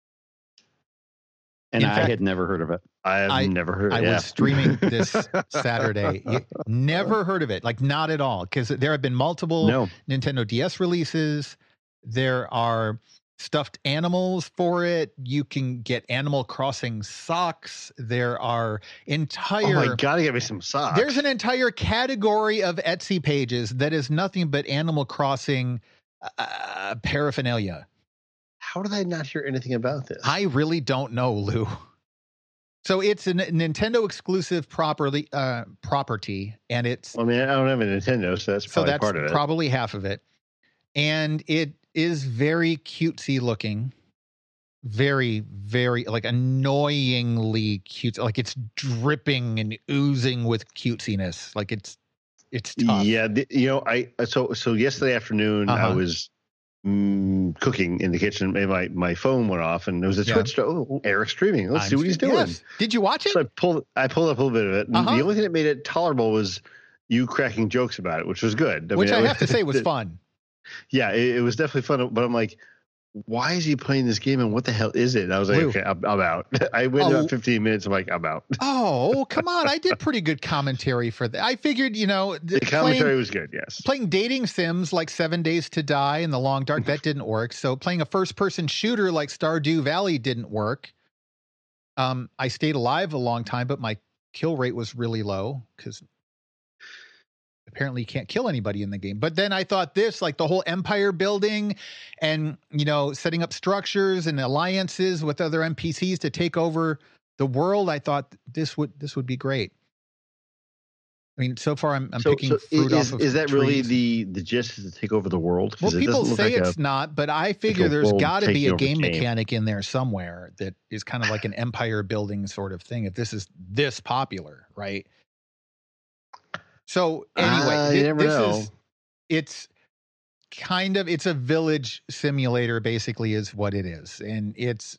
And In I fact, had never heard of it. I have I- never heard. I yeah. was streaming this Saturday. You- never heard of it, like not at all, because there have been multiple No. Nintendo D S releases. There are stuffed animals for it. You can get Animal Crossing socks. There are entire. Oh my god! Get me some socks. There's an entire category of Etsy pages that is nothing but Animal Crossing uh, paraphernalia. How did I not hear anything about this? I really don't know, Lou. So it's a N- Nintendo exclusive properly uh, property, and it's I mean, I don't have a Nintendo, so that's so probably that's part of it. probably half of it, and it is very cutesy looking, very very like annoyingly cute. Like it's dripping and oozing with cutesiness. Like it's it's tough. Yeah, the, you know, I so so yesterday afternoon I Uh-huh. was mm, cooking in the kitchen. Maybe my my phone went off, and there was a Yeah. Twitch. To, oh, Eric's streaming. Let's I'm see what he's stre- doing. Yes. Did you watch it? So I pulled I pulled up a little bit of it. And Uh-huh. The only thing that made it tolerable was you cracking jokes about it, which was good. Which mean, I have to say was fun. Yeah, it, it was definitely fun. But I'm like, why is he playing this game, and what the hell is it? And I was like, Lou. okay, I'm, I'm out. I went Oh. about fifteen minutes. I'm like, I'm out. Oh, come on. I did pretty good commentary for that. I figured, you know, The th- commentary playing, was good. Yes. playing dating sims like Seven Days to Die and The Long Dark, that didn't work. So playing a first person shooter like Stardew Valley didn't work. Um, I stayed alive a long time, but my kill rate was really low because apparently you can't kill anybody in the game. But then I thought this, like the whole empire building and, you know, setting up structures and alliances with other N P Cs to take over the world. I thought this would, this would be great. I mean, so far I'm, I'm So, picking so fruit is, off of is that really trees. the the gist is to take over the world? 'Cause Well, it people doesn't look say like it's a- not, but I figure a there's world got to be taking a over game game. mechanic in there somewhere that is kind of like an empire building sort of thing. If this is this popular, right? So anyway, Ah, thi- you never this know. is it's kind of it's a village simulator, basically, is what it is, and it's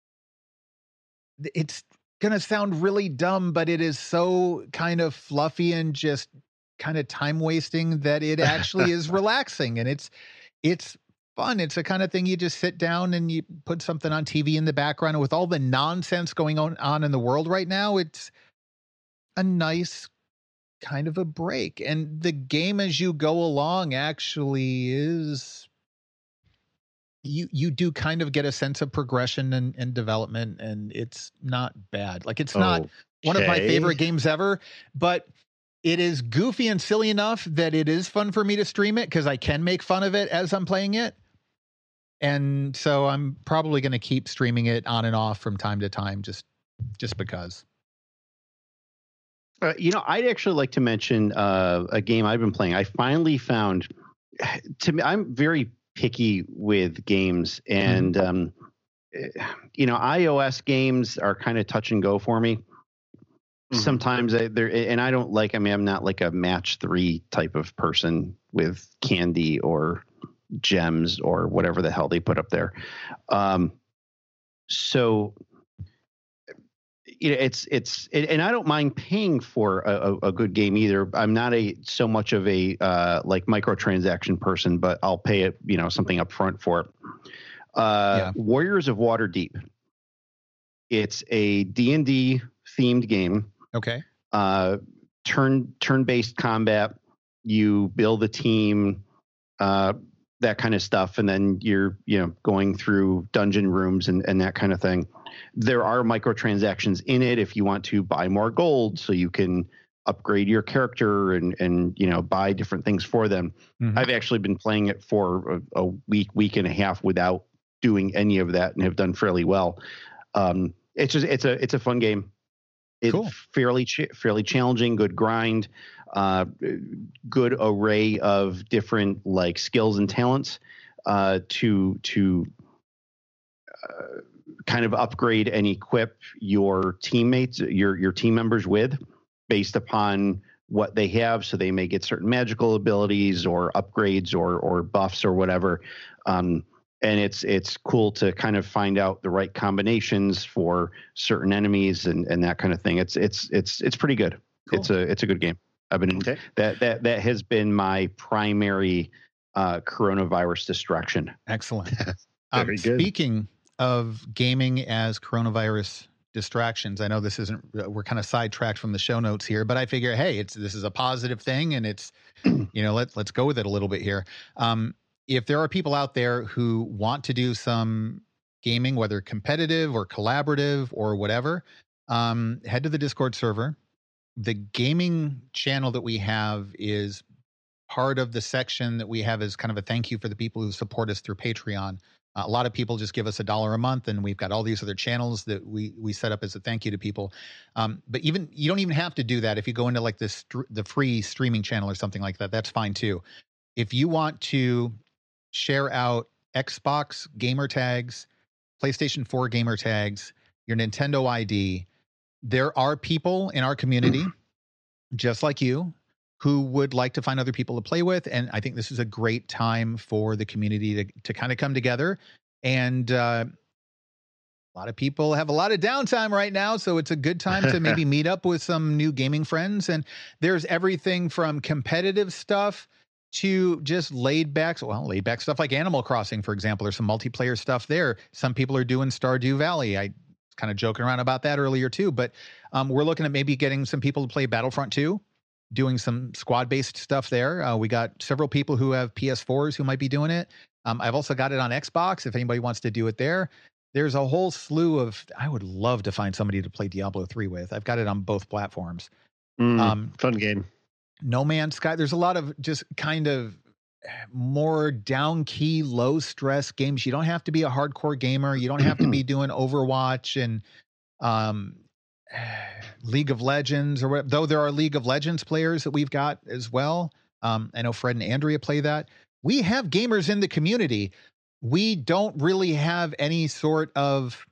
it's gonna sound really dumb, but it is so kind of fluffy and just kind of time wasting that it actually is relaxing, and it's it's fun. It's the kind of thing you just sit down and you put something on T V in the background. And with all the nonsense going on, on in the world right now, it's a nice kind of a break. And the game as you go along actually is you you do kind of get a sense of progression and, and development, and it's not bad. Like it's not one of my Okay. favorite games ever, but it is goofy and silly enough that it is fun for me to stream it because I can make fun of it as I'm playing it. And so I'm probably going to keep streaming it on and off from time to time, just just because. Uh, you know, I'd actually like to mention uh, a game I've been playing. I finally found, to me, I'm very picky with games, and um, eh, you know, iOS games are kind of touch and go for me. Mhm. Sometimes I, they're, and I don't like. I mean, I'm not like a match three type of person with candy or gems or whatever the hell they put up there. Um, so. You know, it's it's and I don't mind paying for a, a, a good game either. I'm not a so much of a uh, like microtransaction person, but I'll pay it, you know, something up front for it. Uh, Yeah. Warriors of Waterdeep. It's a D and D themed game. Okay. Uh, turn turn based combat. You build a team, uh, that kind of stuff, and then you're you know going through dungeon rooms and and that kind of thing. There are microtransactions in it if you want to buy more gold so you can upgrade your character and, and you know, buy different things for them. Mhm. I've actually been playing it for a, a week, week and a half without doing any of that and have done fairly well. Um, it's just, it's a, it's a fun game. It's Cool. fairly, ch- fairly challenging, good grind, uh, good array of different like skills and talents uh, to, to, uh, kind of upgrade and equip your teammates, your your team members with, based upon what they have. So they may get certain magical abilities or upgrades or or buffs or whatever. Um, and it's it's cool to kind of find out the right combinations for certain enemies and and that kind of thing. It's it's it's it's pretty good. Cool. It's a it's a good game. I've been Okay. that that that has been my primary uh, coronavirus distraction. Excellent. Very um, good. Speaking of gaming as coronavirus distractions, I know this isn't, we're kind of sidetracked from the show notes here, but I figure, hey, it's, this is a positive thing, and it's, you know, let, let's go with it a little bit here. Um, if there are people out there who want to do some gaming, whether competitive or collaborative or whatever, um, head to the Discord server. The gaming channel that we have is part of the section that we have as kind of a thank you for the people who support us through Patreon. Uh, a lot of people just give us a dollar a month, and we've got all these other channels that we we set up as a thank you to people. Um, but even you don't even have to do that if you go into like this the free streaming channel or something like that. That's fine too. If you want to share out Xbox gamer tags, PlayStation four gamer tags, your Nintendo I D, there are people in our community just like you who would like to find other people to play with. And I think this is a great time for the community to, to kind of come together. And uh, a lot of people have a lot of downtime right now, so it's a good time to maybe meet up with some new gaming friends. And there's everything from competitive stuff to just laid back, well, laid back stuff like Animal Crossing, for example. There's some multiplayer stuff there. Some people are doing Stardew Valley. I was kind of joking around about that earlier too, but um, we're looking at maybe getting some people to play Battlefront two. Doing some squad-based stuff there. Uh, we got several people who have P S fours who might be doing it. Um, I've also got it on Xbox if anybody wants to do it there. There's a whole slew of, I would love to find somebody to play Diablo three with. I've got it on both platforms. Mm, um, fun game. No Man's Sky. There's a lot of just kind of more down key, low stress games. You don't have to be a hardcore gamer. You don't have to be doing Overwatch and um, League of Legends or whatever, though there are League of Legends players that we've got as well. Um, I know Fred and Andrea play that. We have gamers in the community. We don't really have any sort of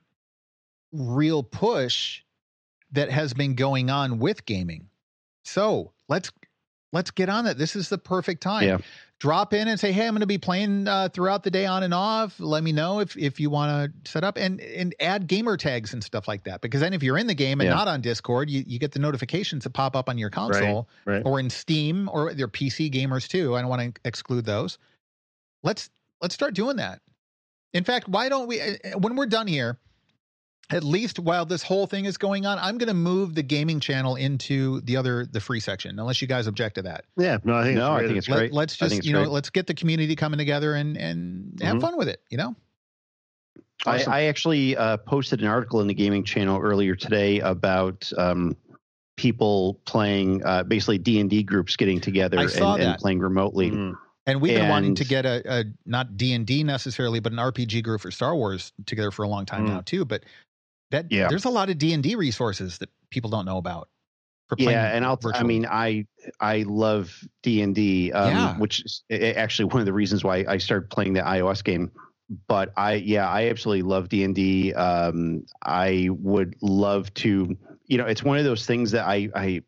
real push that has been going on with gaming. So let's, let's get on it. This is the perfect time. Yeah. Drop in and say, hey, I'm going to be playing uh, throughout the day on and off. Let me know if, if you want to set up and, and add gamer tags and stuff like that. Because then if you're in the game and yeah. not on Discord, you, you get the notifications that pop up on your console right, right. or in Steam, or they're P C gamers too. I don't want to exclude those. Let's, let's start doing that. In fact, why don't we, when we're done here, at least while this whole thing is going on, I'm going to move the gaming channel into the other, the free section, unless you guys object to that. Yeah, no, I think no, it's I think it's Let, great. let's just, you know, great. let's get the community coming together and, and have Mhm. fun with it, you know? Awesome. I, I actually uh, posted an article in the gaming channel earlier today about um, people playing, uh, basically D and D groups getting together and, and playing remotely. Mm. And we've been and, wanting to get a, a not D and D necessarily, but an R P G group for Star Wars together for a long time mm. now too. But that yeah. there's a lot of D and D resources that people don't know about. For yeah, and I'll. Virtually. I mean, I I love D and D, um, yeah. which is actually one of the reasons why I started playing the iOS game. But I, yeah, I absolutely love D and D. Um, I would love to, you know, it's one of those things that I, I.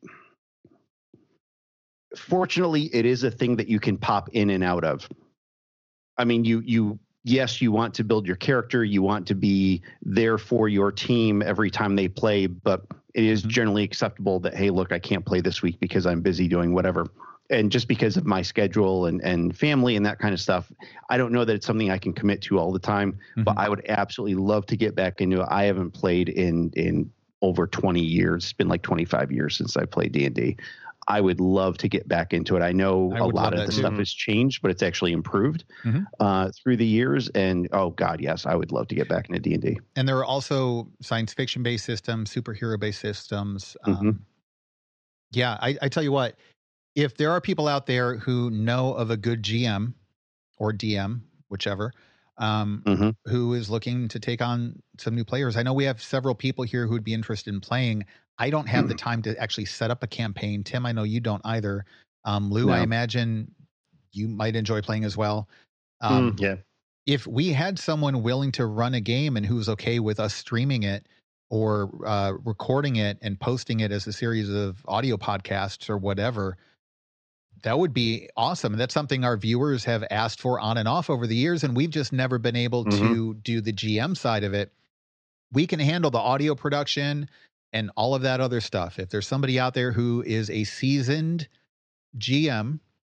Fortunately, it is a thing that you can pop in and out of. I mean, you you. Yes, you want to build your character. You want to be there for your team every time they play, but it is mm-hmm. generally acceptable that, hey, look, I can't play this week because I'm busy doing whatever. And just because of my schedule and, and family and that kind of stuff, I don't know that it's something I can commit to all the time, mm-hmm. but I would absolutely love to get back into it. I haven't played in, in over twenty years. It's been like twenty-five years since I played D and D. I would love to get back into it. I know I a lot of the too. stuff has changed, but it's actually improved mm-hmm. uh, through the years. And oh God, yes, I would love to get back into D and D. And there are also science fiction based systems, superhero based systems. Mm-hmm. Um, yeah, I, I tell you what, if there are people out there who know of a good G M or D M, whichever, um, mm-hmm. who is looking to take on some new players, I know we have several people here who would be interested in playing. I don't have the time to actually set up a campaign. Tim, I know you don't either. Um, Lou, no. I imagine you might enjoy playing as well. Um, mm, yeah. If we had someone willing to run a game and who's okay with us streaming it or uh, recording it and posting it as a series of audio podcasts or whatever, that would be awesome. That's something our viewers have asked for on and off over the years, and we've just never been able mm-hmm. to do the G M side of it. We can handle the audio production and all of that other stuff. If there's somebody out there who is a seasoned G M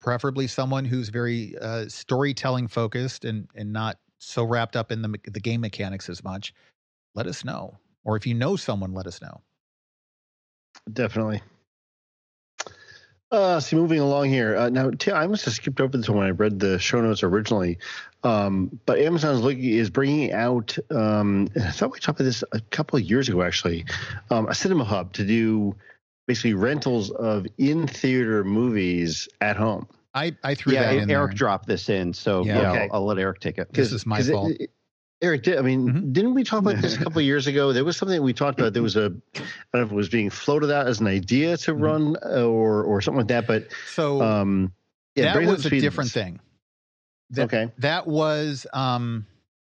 preferably someone who's very uh, storytelling focused and and not so wrapped up in the the game mechanics as much, let us know. Or if you know someone, let us know. Definitely. Uh, so moving along here. Uh, now, Tim, I must have skipped over this one when I read the show notes originally. Um, but Amazon's looking is bringing out. Um, I thought we talked about this a couple of years ago, actually. Um, a cinema hub to do basically rentals of in-theater movies at home. I, I threw yeah, that in Eric there. dropped this in, so yeah, Yeah. Okay. I'll, I'll let Eric take it. This is my fault. It, it, Eric, did, I mean, Mhm. didn't we talk about this a couple of years ago? There was something we talked about. There was a, I don't know if it was being floated out as an idea to Mhm. run uh, or or something like that. But So um, yeah, that bring up was to a speed. different thing. That, Okay. That was um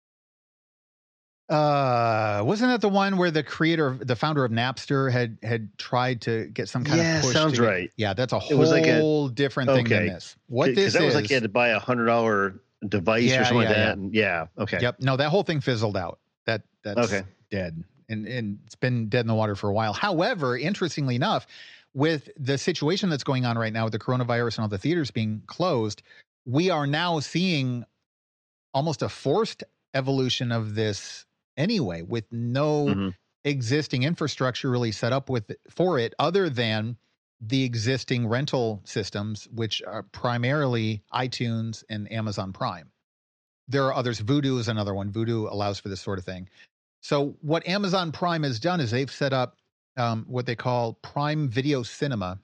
uh wasn't that the one where the creator, the founder of Napster had had tried to get some kind Yeah, of push sounds to get- right. Yeah, that's a It was like a- whole different thing than okay. this. What Because this that is was like you had to buy a hundred dollar device Yeah, or something yeah, like yeah. that. And yeah. Okay. Yep. No, that whole thing fizzled out. That that's Okay. dead. And and it's been dead in the water for a while. However, interestingly enough, with the situation that's going on right now with the coronavirus and all the theaters being closed, we are now seeing almost a forced evolution of this anyway, with no Mhm. existing infrastructure really set up with for it other than the existing rental systems, which are primarily iTunes and Amazon Prime. There are others. Vudu is another one. Vudu allows for this sort of thing. So what Amazon Prime has done is they've set up um, what they call Prime Video Cinema,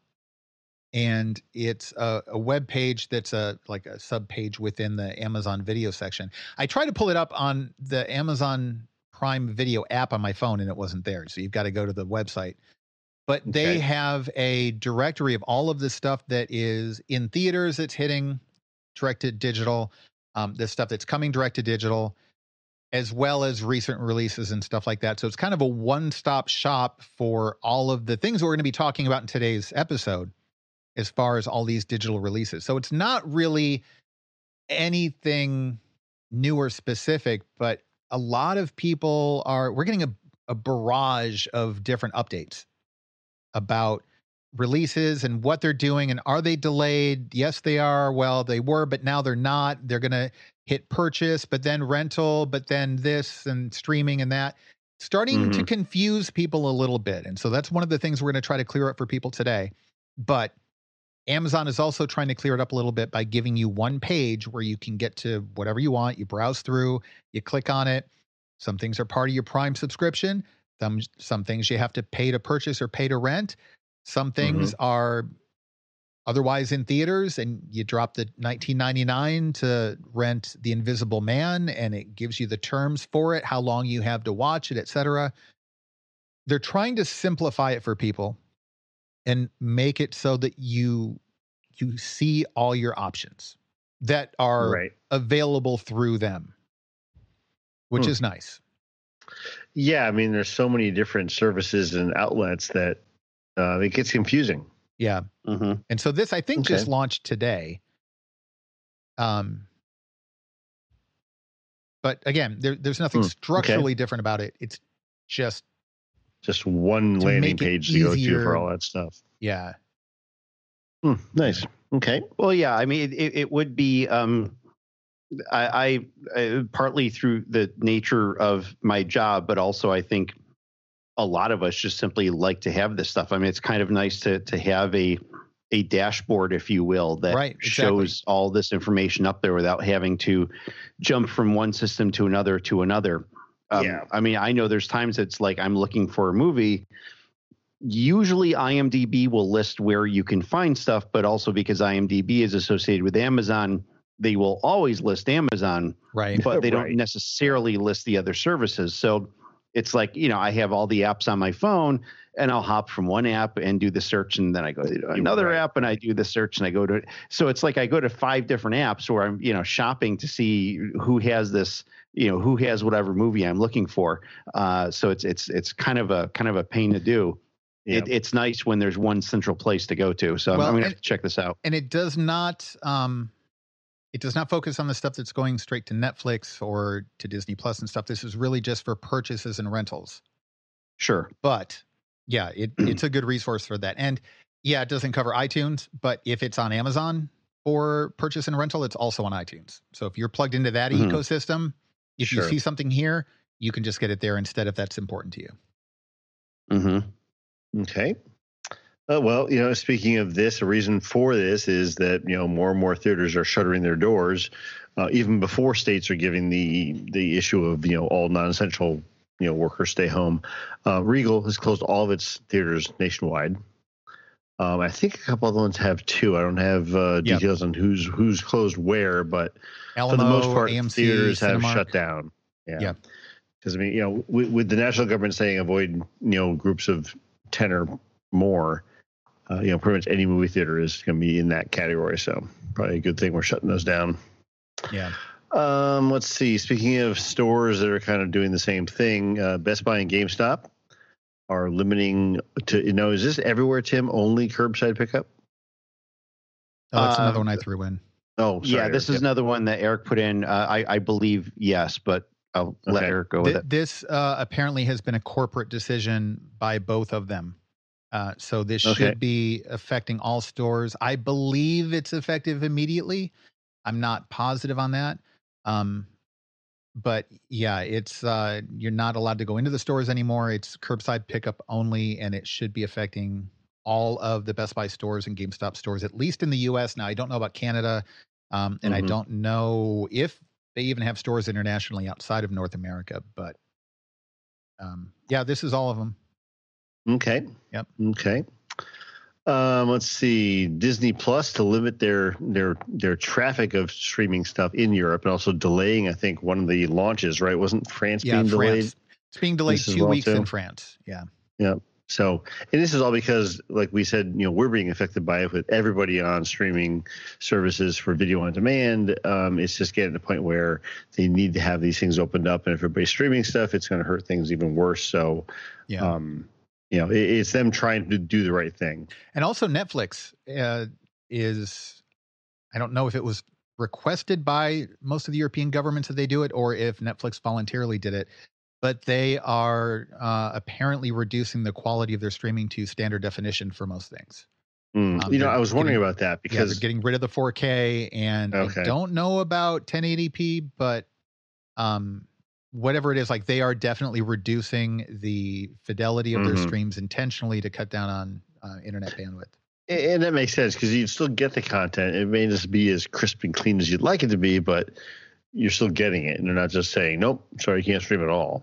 and it's a, a web page that's a like a sub page within the Amazon Video section. I tried to pull it up on the Amazon Prime Video app on my phone, and it wasn't there. So you've got to go to the website. But they Okay. have a directory of all of the stuff that is in theaters that's hitting direct to digital, um, the stuff that's coming direct to digital, as well as recent releases and stuff like that. So it's kind of a one-stop shop for all of the things we're going to be talking about in today's episode, as far as all these digital releases. So it's not really anything new or specific, but a lot of people are, we're getting a, a barrage of different updates about releases and what they're doing. And are they delayed? Yes, they are. Well, they were, but now they're not. They're going to hit purchase, but then rental, but then this and streaming and that, starting to Mhm. confuse people a little bit. And so that's one of the things we're going to try to clear up for people today. But Amazon is also trying to clear it up a little bit by giving you one page where you can get to whatever you want. You browse through, you click on it. Some things are part of your Prime subscription. Some, some things you have to pay to purchase or pay to rent. Some things are otherwise in theaters, and you drop the nineteen ninety-nine to rent The Invisible Man, and it gives you the terms for it, how long you have to watch it, et cetera. They're trying to simplify it for people and make it so that you you see all your options that are Right. available through them, which Hmm. is nice. Yeah. I mean, there's so many different services and outlets that uh, it gets confusing. Yeah. Mm-hmm. And so this, I think, Okay. just launched today. Um, but again, there, there's nothing Hmm. Okay. structurally different about it. It's just, Just one To landing make it page to go to easier. for all that stuff. yeah. Hmm. Nice. Okay. Well, yeah, I mean, it, it would be um, I, I, I partly through the nature of my job, but also I think a lot of us just simply like to have this stuff. I mean, it's kind of nice to to have a a dashboard, if you will, that Right, exactly. shows all this information up there without having to jump from one system to another to another. Um, Yeah. I mean, I know there's times it's like I'm looking for a movie. Usually IMDb will list where you can find stuff, but also because IMDb is associated with Amazon, they will always list Amazon, Right. but they don't Right. necessarily list the other services. So it's like, you know, I have all the apps on my phone and I'll hop from one app and do the search. And then I go to another Right. app and I do the search and I go to it. So it's like I go to five different apps where I'm, you know, shopping to see who has this, you know, who has whatever movie I'm looking for. Uh, so it's, it's, it's kind of a, kind of a pain to do. Yeah. It, it's nice when there's one central place to go to. So I'm- Well, I'm going to and- have to check this out. And it does not, um, it does not focus on the stuff that's going straight to Netflix or to Disney Plus and stuff. This is really just for purchases and rentals. Sure. But yeah, it, it's a good resource for that. And yeah, it doesn't cover iTunes, but if it's on Amazon, for purchase and rental, it's also on iTunes. So if you're plugged into that Mhm. ecosystem, if Sure. you see something here, you can just get it there instead if that's important to you. Mm-hmm. Okay. Uh, well, you know, speaking of this, a reason for this is that, you know, more and more theaters are shuttering their doors, uh, even before states are giving the the issue of, you know, all non-essential, you know, workers stay home. Uh, Regal has closed all of its theaters nationwide. Um, I think a couple other ones have too. I don't have uh, Yep. details on who's who's closed where, but Alamo, for the most part, A M C, theaters have Cinemark. shut down. Yeah. Yeah. Because, I mean, you know, with, with the national government saying avoid, you know, groups of ten or more, uh, you know, pretty much any movie theater is going to be in that category. So probably a good thing we're shutting those down. Yeah. Um, let's see. Speaking of stores that are kind of doing the same thing, uh, Best Buy and GameStop are limiting to, you know, is this everywhere, Tim? Only curbside pickup? Oh, that's Uh, another one I threw in. Oh, sorry, Yeah, this Eric. is another one that Eric put in. Uh, I, I believe yes, but I'll let Okay. Eric go with Th- it. This uh, apparently has been a corporate decision by both of them. Uh, so this Okay. should be affecting all stores. I believe it's effective immediately. I'm not positive on that. Um, but yeah, it's uh, you're not allowed to go into the stores anymore. It's curbside pickup only, and it should be affecting all of the Best Buy stores and GameStop stores, at least in the U S. Now, I don't know about Canada, um, and I Mhm. don't know if they even have stores internationally outside of North America. But um, yeah, this is all of them. Okay. Yep. Okay. Um, let's see. Disney Plus to limit their their their traffic of streaming stuff in Europe, and also delaying, I think, one of the launches. Right? Wasn't France Yeah, being delayed? France. It's being delayed This as two well, weeks too? in France. Yeah. Yeah. So, and this is all because, like we said, you know, we're being affected by it with everybody on streaming services for video on demand. Um, it's just getting to the point where they need to have these things opened up, and if everybody's streaming stuff, it's going to hurt things even worse. So, Yeah. um, you know, it, it's them trying to do the right thing. And also Netflix uh, is, I don't know if it was requested by most of the European governments that they do it, or if Netflix voluntarily did it, but they are uh, apparently reducing the quality of their streaming to standard definition for most things. Mm. Um, you know, they're I was wondering getting- about that Yeah, they're because getting rid of the four K, and Okay. I don't know about ten eighty p, but um, whatever it is, like they are definitely reducing the fidelity of their Mhm. streams intentionally to cut down on uh, internet bandwidth. and that makes sense because you'd still get the content. It may just be as crisp and clean as you'd like it to be, but you're still getting it, and they're not just saying, "Nope, sorry, you can't stream at all."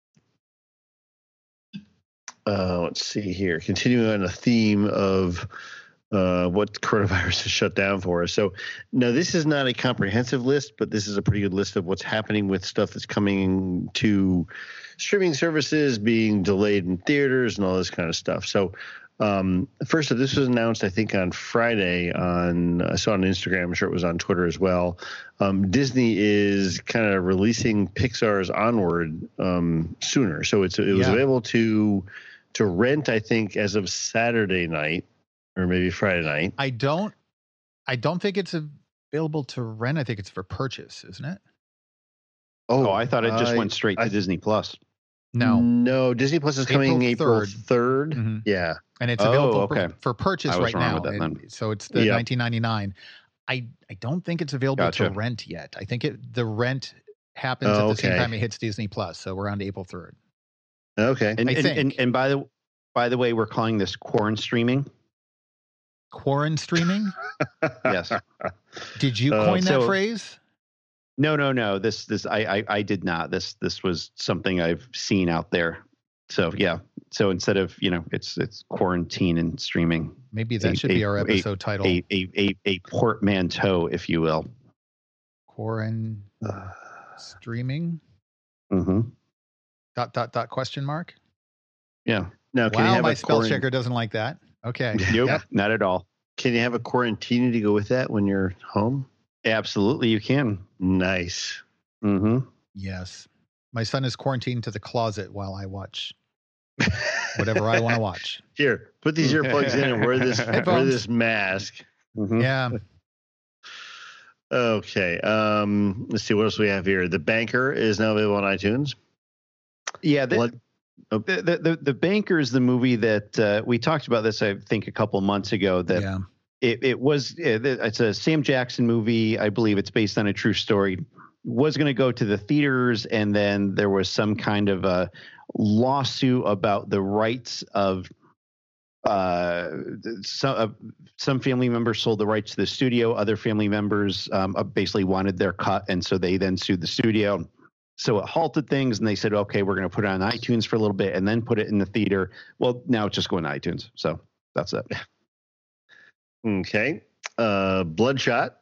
Uh, let's see here. Continuing on the theme of uh, what coronavirus has shut down for us. So, now this is not a comprehensive list, but this is a pretty good list of what's happening with stuff that's coming to streaming services, being delayed in theaters, and all this kind of stuff. So, um, first, this was announced, I think, on Friday. On I saw it on Instagram. I'm sure it was on Twitter as well. Um, Disney is kind of releasing Pixar's Onward um, sooner, so it's it was Yeah. available to to rent, I think, as of Saturday night or maybe Friday night. I don't, I don't think it's available to rent. I think it's for purchase, isn't it? Oh, I thought it just I- went straight to I- Disney Plus. No, no. Disney Plus is coming April April third. Mhm. Yeah. and it's Oh, available for- okay. for, purchase I was right wrong now. with that and then. so it's the Yep. nineteen ninety-nine. I I don't think it's available Gotcha. to rent yet. I think it the rent happens Oh, at the same okay. time it hits Disney Plus. So we're on to April third. Okay. And I and, and think. and by the by the way, we're calling this quarantine streaming. Quarantine streaming? Yes. Did you Uh, coin that so- phrase? No, no, no. This this I, I I did not. This this was something I've seen out there. So yeah. So instead of, you know, it's it's quarantine and streaming. Maybe that a- should be a- our a- episode title. A a a, a portmanteau, if you will. Quarantine streaming? Mm-hmm. Dot dot dot question mark. Yeah. Now, can you Wow, have my a spell quarant- checker doesn't like that. Okay. Nope, Yep. not at all. Can you have a quarantine to go with that when you're home? Absolutely, you can. Nice. Mm-hmm. Yes. My son is quarantined to the closet while I watch whatever I want to watch. Here, put these earplugs in and wear this wear Headphones. this mask. Mm-hmm. Yeah. Okay. Um, let's see what else we have here. The Banker is now available on iTunes. Yeah. The, Blood- the, the, the, the Banker is the movie that uh, we talked about this, I think, a couple months ago that yeah. it, it was it, it's a Sam Jackson movie. I believe it's based on a true story. Was going to go to the theaters, and then there was some kind of a lawsuit about the rights of uh, some uh, some family members sold the rights to the studio. Other family members um, basically wanted their cut, and so they then sued the studio. So it halted things, and they said, "Okay, we're going to put it on iTunes for a little bit, and then put it in the theater." Well, now it's just going to iTunes. So that's it. Okay, uh, Bloodshot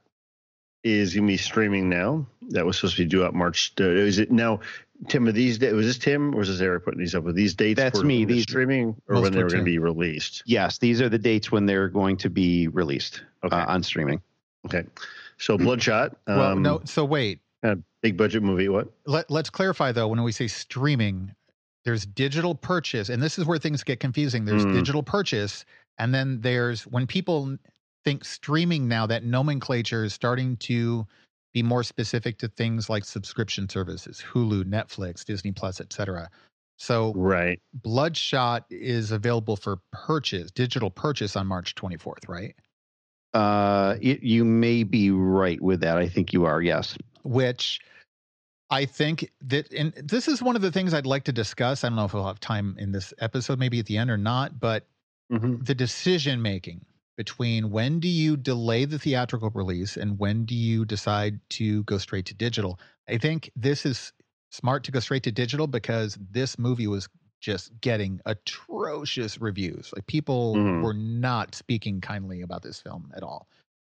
is going to be streaming now. That was supposed to be due out March. Uh, is it now, Tim? Are these was this Tim or was this Eric putting these up with these dates? That's for, me. The these streaming or when they were going to be released. Yes, these are the dates when they're going to be released okay. uh, on streaming. Okay, so Bloodshot. Um, well, no. So wait, a big budget movie. What? Let Let's clarify though. When we say streaming, there's digital purchase, and this is where things get confusing. There's mm. digital purchase, and then there's when people think streaming now, that nomenclature is starting to be more specific to things like subscription services, Hulu, Netflix, Disney Plus, et cetera. So right. Bloodshot is available for purchase, digital purchase on March twenty-fourth, right? Uh, it, you may be right with that. I think you are, yes. Which I think that, and this is one of the things I'd like to discuss. I don't know if we'll have time in this episode, maybe at the end or not, but mm-hmm. the decision-making between when do you delay the theatrical release and when do you decide to go straight to digital. I think this is smart to go straight to digital because this movie was just getting atrocious reviews. Like people mm. were not speaking kindly about this film at all.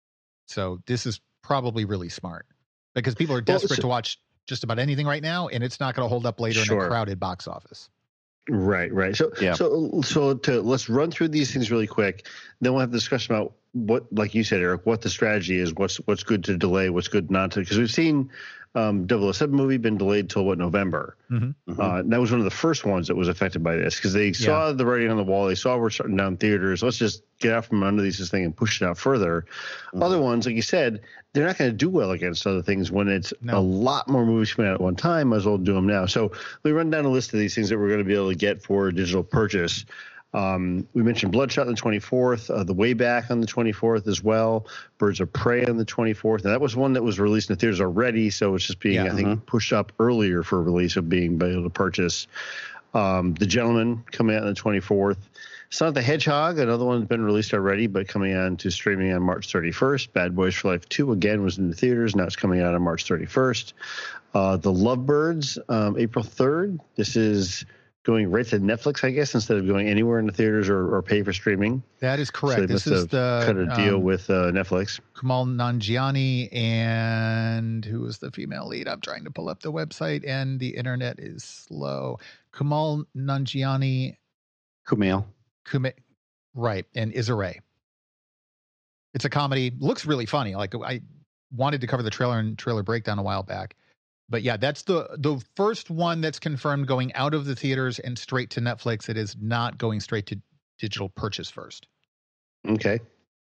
So this is probably really smart because people are desperate well, so, to watch just about anything right now, and it's not going to hold up later sure. in a crowded box office. Right, right. So, yeah. so, so to let's run through these things really quick. Then we'll have a discussion about what, like you said, Eric, what the strategy is. What's what's good to delay, what's good not to. Because we've seen um, double oh seven movie been delayed till what November. Mm-hmm. Mm-hmm. Uh, that was one of the first ones that was affected by this because they saw yeah. the writing on the wall. They saw we're shutting down theaters. Let's just get out from under these this thing and push it out further. Mm-hmm. Other ones, like you said, they're not going to do well against other things when it's no. a lot more movies coming out at one time. Might as well do them now. So we run down a list of these things that we're going to be able to get for digital purchase. Um, we mentioned Bloodshot on the twenty-fourth, uh, The Way Back on the twenty-fourth as well, Birds of Prey on the twenty-fourth. And that was one that was released in the theaters already, so it's just being, yeah, I mm-hmm. think, pushed up earlier for release of being able to purchase. Um, The Gentleman coming out on the twenty-fourth. Sonic the Hedgehog, another one's been released already, but coming on to streaming on March thirty-first. Bad Boys for Life two, again, was in the theaters. Now it's coming out on March thirty-first. Uh, the Lovebirds, um, April third. This is going right to Netflix, I guess, instead of going anywhere in the theaters or, or pay for streaming. That is correct. So they this must is have the cut a deal um, with uh, Netflix. Kumail Nanjiani and who was the female lead? I'm trying to pull up the website and the internet is slow. Kumail Nanjiani. Kumail. Kumail. Right. And Issa Rae. It's a comedy. Looks really funny. Like I wanted to cover the trailer and trailer breakdown a while back. But yeah, that's the the first one that's confirmed going out of the theaters and straight to Netflix. It is not going straight to digital purchase first. Okay.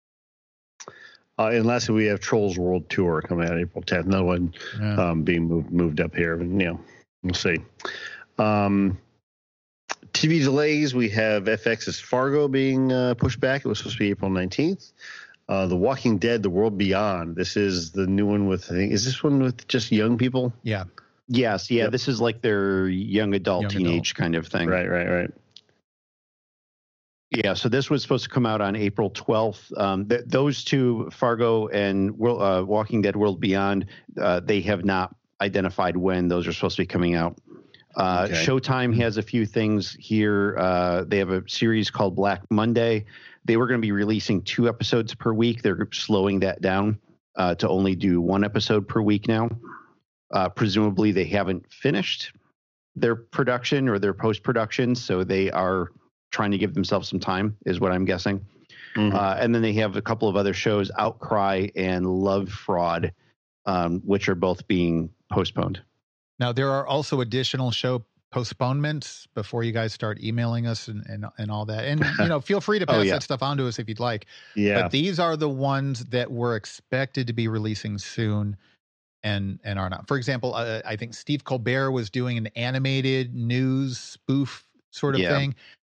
Uh, and lastly, we have Trolls World Tour coming out April tenth. Another one yeah. um, being moved moved up here. And, you know, we'll see. Um, T V delays, we have F X's Fargo being uh, pushed back. It was supposed to be April nineteenth. Uh, The Walking Dead, The World Beyond. This is the new one with, I think, is this one with just young people? Yeah. Yes. Yeah. Yep. This is like their young adult, young teenage adult. kind of thing. Right, right, right. Yeah. So this was supposed to come out on April twelfth. Um, th- those two, Fargo and World, uh, Walking Dead, World Beyond, uh, they have not identified when those are supposed to be coming out. Uh, okay. Showtime has a few things here. Uh, they have a series called Black Monday. They were going to be releasing two episodes per week. They're slowing that down uh, to only do one episode per week now. Uh, presumably, they haven't finished their production or their post-production, so they are trying to give themselves some time, is what I'm guessing. Mm-hmm. Uh, and then they have a couple of other shows, Outcry and Love Fraud, um, which are both being postponed. Now, there are also additional show postponements before you guys start emailing us and, and, and all that. And, you know, feel free to pass oh, yeah. that stuff on to us if you'd like. Yeah. But these are the ones that were expected to be releasing soon and, and are not. For example, uh, I think Steve Colbert was doing an animated news spoof sort of yeah. thing.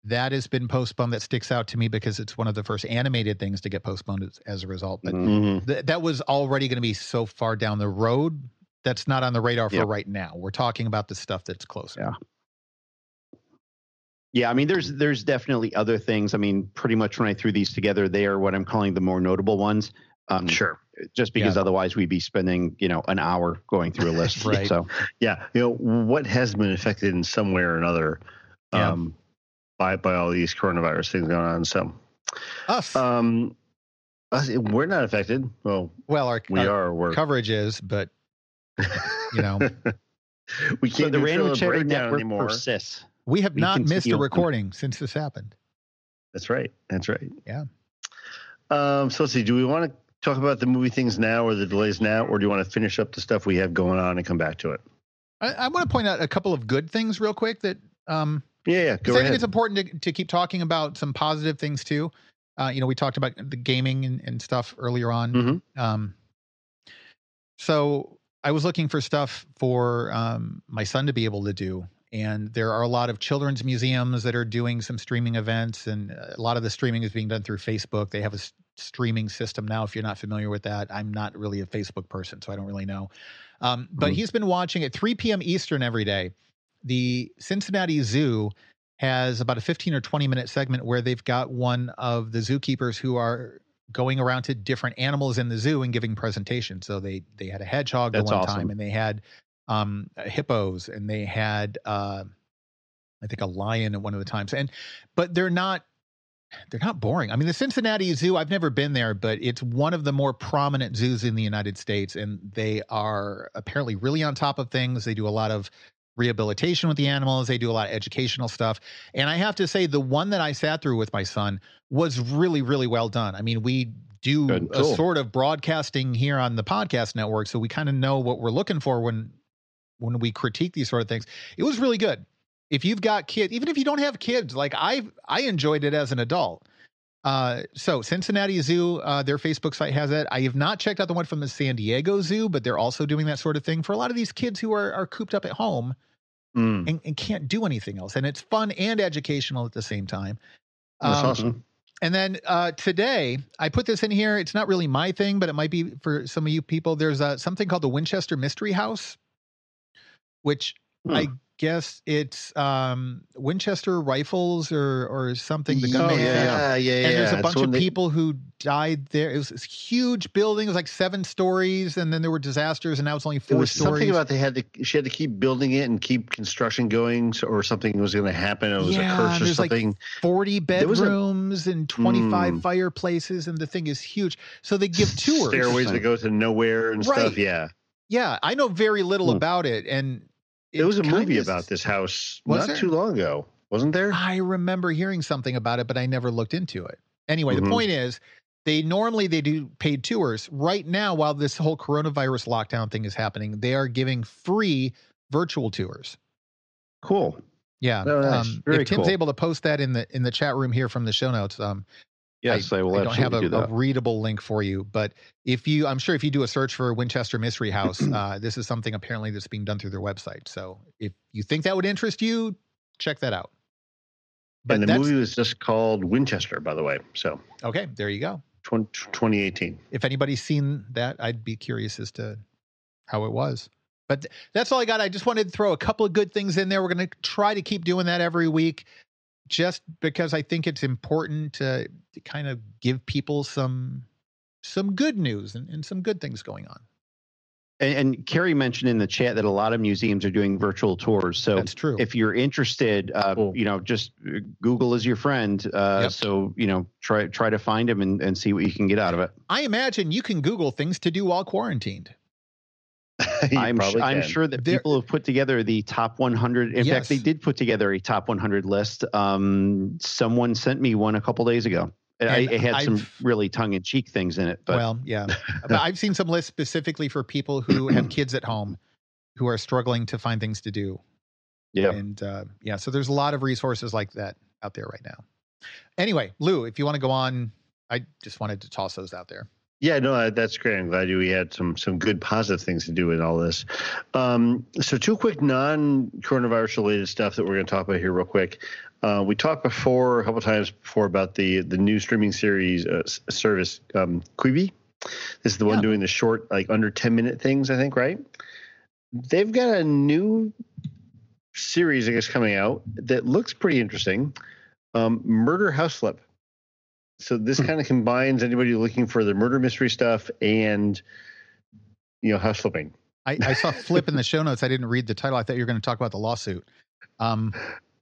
that has been postponed. That sticks out to me because it's one of the first animated things to get postponed as, as a result. But Mhm. th- that was already going to be so far down the road. That's not on the radar for Yeah. right now. We're talking about the stuff that's closer. Yeah. Yeah, I mean, there's there's definitely other things. I mean, pretty much when I threw these together, they are what I'm calling the more notable ones. Um, Sure. Just because Yeah. otherwise we'd be spending, you know, an hour going through a list. Right. So Yeah. You know, what has been affected in some way or another Yeah. um, by by all these coronavirus things going on. So Us. um, us, we're not affected. Well, well, our, we our are. We're coverage is, but you know, we so can't the do Random Trailer Chatter Breakdown Network anymore. persists. we have We not missed a continue on. recording since this happened. That's right. That's right. Yeah. Um, so let's see. Do we want to talk about the movie things now, or the delays now, or do you want to finish up the stuff we have going on and come back to it? I, I want to point out a couple of good things real quick that um, Yeah, yeah. 'cause Go I think ahead. it's important to, to keep talking about some positive things too. Uh, you know, we talked about the gaming and, and stuff earlier on. Mhm. Um, so I was looking for stuff for um, my son to be able to do. And there are a lot of children's museums that are doing some streaming events. And a lot of the streaming is being done through Facebook. They have a s- streaming system now. If you're not familiar with that, I'm not really a Facebook person, so I don't really know. Um, but Mhm. he's been watching at three p.m. Eastern every day. The Cincinnati Zoo has about a fifteen or twenty minute segment where they've got one of the zookeepers who are going around to different animals in the zoo and giving presentations. So they they had a hedgehog the That's one awesome. time, and they had um, hippos, and they had uh, I think a lion at one of the times. And but they're not they're not boring. I mean, the Cincinnati Zoo, I've never been there, but it's one of the more prominent zoos in the United States, and they are apparently really on top of things. They do a lot of rehabilitation with the animals. They do a lot of educational stuff. And I have to say, the one that I sat through with my son was really, really well done. I mean, we do Good. a Cool. sort of broadcasting here on the podcast network, so we kind of know what we're looking for when when we critique these sort of things. It was really good. If you've got kids, even if you don't have kids, like I I enjoyed it as an adult. Uh, so Cincinnati Zoo, uh, their Facebook site has it. I have not checked out the one from the San Diego Zoo, but they're also doing that sort of thing for a lot of these kids who are, are cooped up at home Mm, and, and can't do anything else. And it's fun and educational at the same time. that's Um, awesome. And then uh, today, I put this in here. It's not really my thing, but it might be for some of you people. There's uh, something called the Winchester Mystery House, which Hmm. I guess it's um, Winchester rifles or or something. The yeah, gun yeah, manufacturer. yeah, yeah. And there's a It's bunch when of they- people who died there. It was this huge building. It was like seven stories, and then there were disasters, and now it's only It four was stories. something about they had to. She had to keep building it and keep construction going, so, or something was going to happen. It was Yeah, a curse or there's like something. forty There was a- bedrooms and twenty-five Mm. fireplaces, and the thing is huge. So they give tours. Stairways that go to nowhere and Right. stuff. Yeah, Yeah, I know very little Hmm. about it, and there was a kinda movie is- about this house Was not there? too long ago, wasn't there? I remember hearing something about it, but I never looked into it. Anyway, Mhm. the point is, they normally they do paid tours. Right now, while this whole coronavirus lockdown thing is happening, they are giving free virtual tours. Cool. Yeah, Oh, nice. um, Very if Tim's cool. able to post that in the in the chat room here from the show notes, um, Yes, I, will I don't have absolutely a, do a that. readable link for you, but if you, I'm sure if you do a search for Winchester Mystery House, uh, this is something apparently that's being done through their website. So if you think that would interest you, check that out. But and the that's movie was just called Winchester, by the way. So okay. There you go. twenty, twenty eighteen. If anybody's seen that, I'd be curious as to how it was. But th- that's all I got. I just wanted to throw a couple of good things in there. We're going to try to keep doing that every week, just because I think it's important to, to kind of give people some some good news and, and some good things going on. And, and Carrie mentioned in the chat that a lot of museums are doing virtual tours. So That's true. if you're interested, uh, Cool. you know, just uh, Google is your friend. Uh, Yep. So, you know, try try to find them and, and see what you can get out of it. I imagine you can Google things to do while quarantined. You I'm, probably su- I'm can. sure that There- people have put together the top one hundred. In Yes. fact, they did put together a top one hundred list. Um, someone sent me one a couple days ago. I, And it had some I've- really tongue-in-cheek things in it. But Well, yeah. But I've seen some lists specifically for people who have kids at home who are struggling to find things to do. yeah, And uh, yeah, so there's a lot of resources like that out there right now. Anyway, Lou, if you want to go on, I just wanted to toss those out there. Yeah, no, that's great. I'm glad we had some some good positive things to do with all this. Um, so two quick non-coronavirus related stuff that we're going to talk about here real quick. Uh, we talked before, a couple times before, about the the new streaming series uh, service, um, Quibi. This is the one Yeah. doing the short, like under ten minute things, I think, right? They've got a new series, I guess, coming out that looks pretty interesting. Um, Murder House Flip. So this kind of combines anybody looking for the murder mystery stuff and, you know, house flipping. I, I saw flip in the show notes. I didn't read the title. I thought you were going to talk about the lawsuit. Um,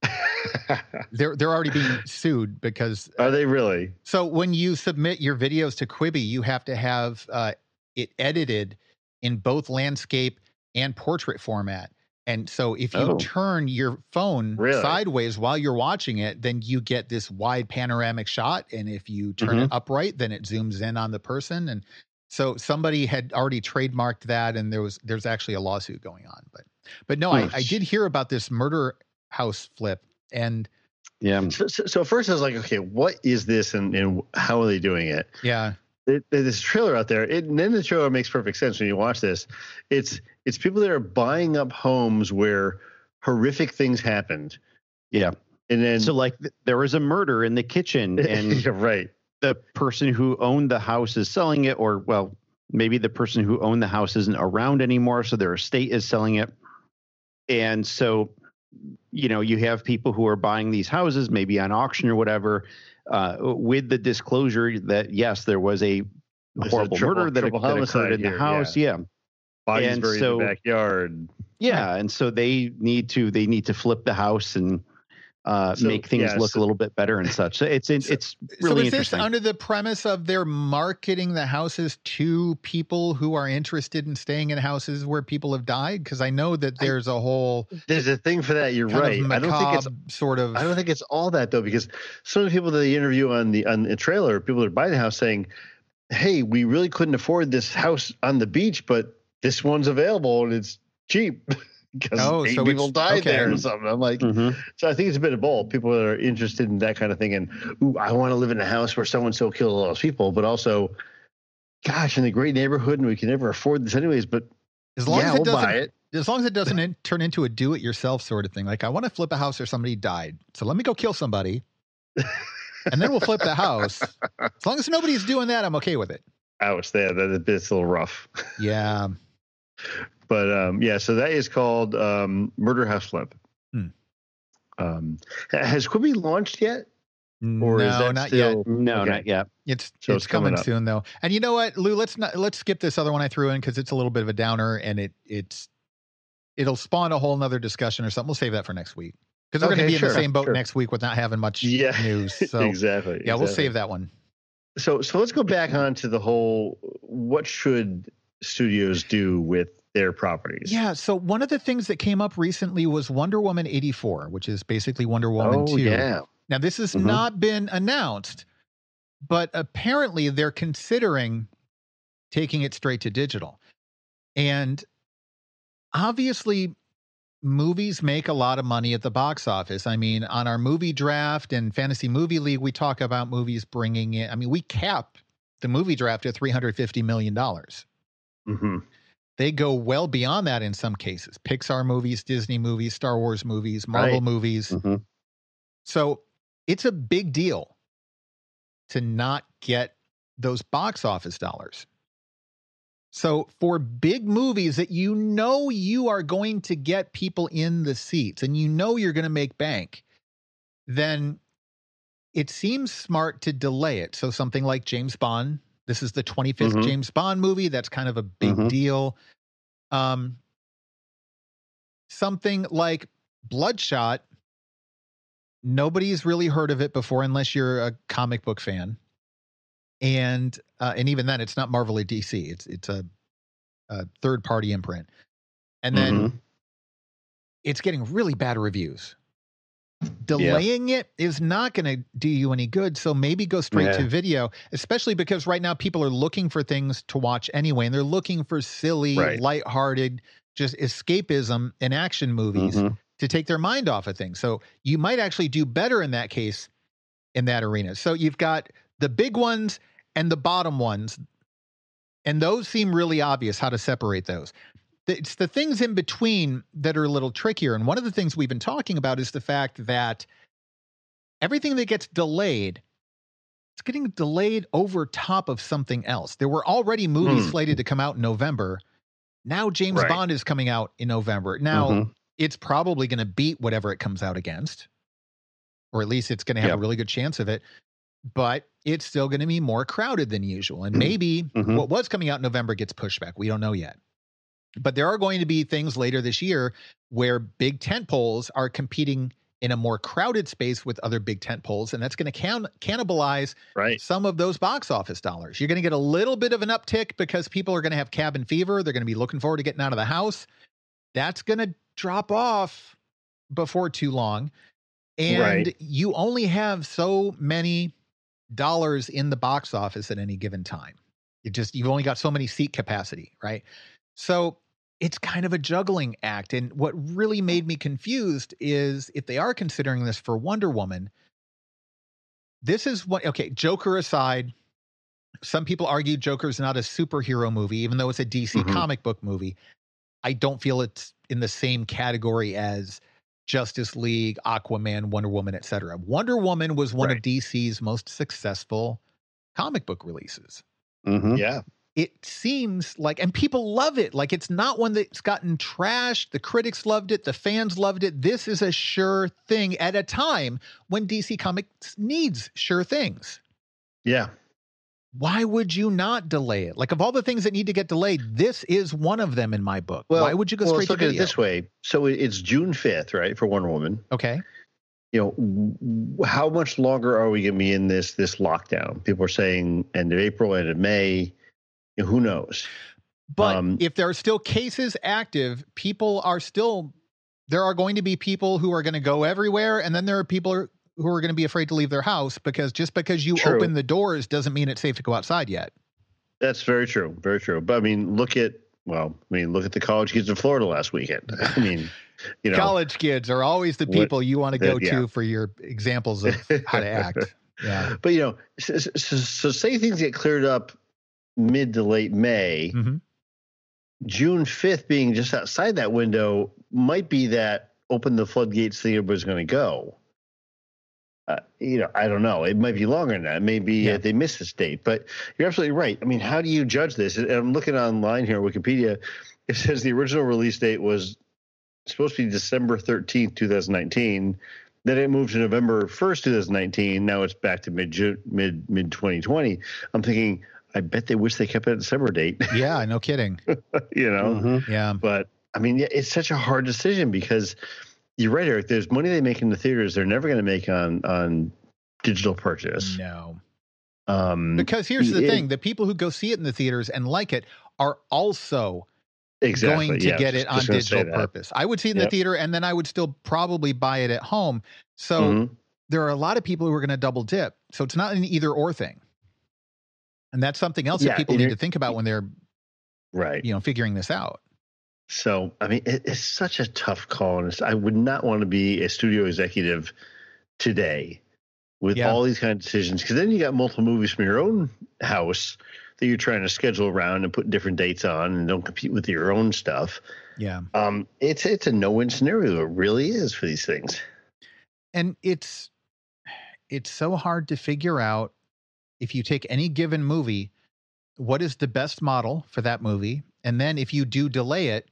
they're they're already being sued because. Are they really? So when you submit your videos to Quibi, you have to have uh, it edited in both landscape and portrait format. And so if you Oh. turn your phone Really? sideways while you're watching it, then you get this wide panoramic shot. And if you turn Mm-hmm. it upright, then it zooms in on the person. And so somebody had already trademarked that, and there was there's actually a lawsuit going on. But but no, I, I did hear about this murder house flip. And Yeah. So, so, so first I was like, okay, what is this and, and how are they doing it? yeah, It, there's this trailer out there, it, and then the trailer makes perfect sense when you watch this. It's it's people that are buying up homes where horrific things happened, Yeah. and then So like th- there was a murder in the kitchen and you're right. the person who owned the house is selling it, or well, maybe the person who owned the house isn't around anymore, so their estate is selling it. And so, you know, you have people who are buying these houses, maybe on auction or whatever, uh, with the disclosure that yes, there was a There's a horrible triple- murder that, triple that occurred homicide in the here, house. Yeah. Bodies And buried so- in the backyard. Yeah. And so they need to they need to flip the house and uh, So, make things yeah, look so- a little bit better and such. So it's it's, So- it's so really is this interesting. under the premise of they're marketing the houses to people who are interested in staying in houses where people have died? Because I know that there's a whole There's a thing for that. You're kind right. of I don't think it's macabre sort of. I don't think it's all that though, because some of the people that they interview on the on the trailer, people that are buying the house, saying, "Hey, we really couldn't afford this house on the beach, but this one's available and it's cheap because Oh, eight so people it's- died okay. there or something." I'm like, Mhm. so I think it's a bit of both. People that are interested in that kind of thing, and ooh, I want to live in a house where so and so killed all those people, but also, gosh, in a great neighborhood, and we can never afford this anyways. But as long yeah, as it we'll doesn't, buy it. as long as it doesn't in, turn into a do-it-yourself sort of thing. Like I want to flip a house where somebody died, so let me go kill somebody, and then we'll flip the house. As long as nobody's doing that, I'm okay with it. Ouch, there, that it's a little rough. Yeah. But um, yeah, so that is called um, Murder House Flip. Hmm. Um, ha- has Quibi launched yet? Or no, is that not still, yet. No, Okay. not yet. It's So it's it's coming coming up. soon though. And you know what, Lou? Let's not let's skip this other one I threw in because it's a little bit of a downer, and it it's it'll spawn a whole nother discussion or something. We'll save that for next week because we're going Okay, to be in sure, the same boat sure. next week with not having much Yeah. news. So exactly. yeah, we'll exactly. save that one. So so let's go back on to the whole. What should studios do with their properties? Yeah. So one of the things that came up recently was Wonder Woman eighty-four, which is basically Wonder Woman Oh two. yeah. Now, this has Mhm. not been announced, but apparently they're considering taking it straight to digital. And obviously, movies make a lot of money at the box office. I mean, on our movie draft and Fantasy Movie League, we talk about movies bringing in, I mean, we cap the movie draft at three hundred fifty million dollars. hmm They go well beyond that in some cases. Pixar movies, Disney movies, Star Wars movies, Marvel Right. movies. Mhm. So it's a big deal to not get those box office dollars. So for big movies that you know you are going to get people in the seats and you know you're going to make bank, then it seems smart to delay it. So something like James Bond, this is the twenty-fifth Mhm. James Bond movie. That's kind of a big Mhm. deal. Um, something like Bloodshot, nobody's really heard of it before unless you're a comic book fan. And uh, and even then, it's not Marvel or D C. It's it's a, a third party imprint. And then Mhm. it's getting really bad reviews. Delaying it is not going to do you any good. So maybe go straight Yeah. to video, especially because right now people are looking for things to watch anyway. And they're looking for silly, Right. lighthearted, just escapism in action movies Mhm. to take their mind off of things. So you might actually do better in that case, in that arena. So you've got the big ones and the bottom ones. And those seem really obvious how to separate those. It's the things in between that are a little trickier. And one of the things we've been talking about is the fact that everything that gets delayed, it's getting delayed over top of something else. There were already movies mm. slated to come out in November. Now James right. Bond is coming out in November. Now mm-hmm. it's probably going to beat whatever it comes out against, or at least it's going to have yep. a really good chance of it. But it's still going to be more crowded than usual. And maybe mm-hmm. what was coming out in November gets pushed back. We don't know yet. But there are going to be things later this year where big tent poles are competing in a more crowded space with other big tent poles, and that's going to can- cannibalize right. some of those box office dollars. You're going to get a little bit of an uptick because people are going to have cabin fever. They're going to be looking forward to getting out of the house. That's going to drop off before too long. And right. you only have so many dollars in the box office at any given time. You just, you've only got so many seat capacity, right? So it's kind of a juggling act. And what really made me confused is if they are considering this for Wonder Woman, this is what, okay, Joker aside, some people argue Joker's not a superhero movie, even though it's a D C mm-hmm. comic book movie. I don't feel it's in the same category as Justice League, Aquaman, Wonder Woman, et cetera. Wonder Woman was one right. of D C's most successful comic book releases. Mm-hmm. Yeah. It seems like, and people love it. Like, it's not one that's gotten trashed. The critics loved it. The fans loved it. This is a sure thing at a time when D C Comics needs sure things. Yeah. Why would you not delay it? Like, of all the things that need to get delayed, this is one of them in my book. Well, why would you go well, straight let's to look video? At it this way. So it's June fifth, right, for Wonder Woman. Okay. You know, how much longer are we going to be in this this lockdown? People are saying end of April, end of May. You know, who knows? But um, if there are still cases active, people are still, there are going to be people who are going to go everywhere. And then there are people who are going to be afraid to leave their house, because just because you true. open the doors doesn't mean it's safe to go outside yet. That's very true. Very true. But I mean, look at, well, I mean, look at the college kids in Florida last weekend. I mean, you know, college kids are always the people what, you want to go uh, yeah. to for your examples of how to act. Yeah. But, you know, so, so, so say things get cleared up mid to late May, mm-hmm. June fifth being just outside that window might be that open the floodgates thing everybody's going to go. Uh, you know, I don't know. It might be longer than that. Maybe yeah. uh, they missed this date. But you're absolutely right. I mean, how do you judge this? And I'm looking online here, Wikipedia. It says the original release date was supposed to be December thirteenth, twenty nineteen. Then it moved to November first, twenty nineteen. Now it's back to mid mid mid twenty twenty. I'm thinking, I bet they wish they kept a December date. Yeah, no kidding. you know, mm-hmm. yeah. But I mean, it's such a hard decision because you're right, Eric. There's money they make in the theaters they're never going to make on on digital purchase. No. Um, because here's the it, thing: the people who go see it in the theaters and like it are also exactly, going to yeah, get just, it on digital purpose. I would see it in yep. the theater, and then I would still probably buy it at home. So mm-hmm. there are a lot of people who are going to double dip. So it's not an either or thing. And that's something else yeah, that people need to think about when they're, right, you know, figuring this out. So, I mean, it, it's such a tough call. And I would not want to be a studio executive today with yeah. all these kind of decisions, because then you got multiple movies from your own house that you're trying to schedule around and put different dates on and don't compete with your own stuff. Yeah. Um, it's, it's a no-win scenario. It really is for these things. And it's, it's so hard to figure out, if you take any given movie, what is the best model for that movie? And then if you do delay it,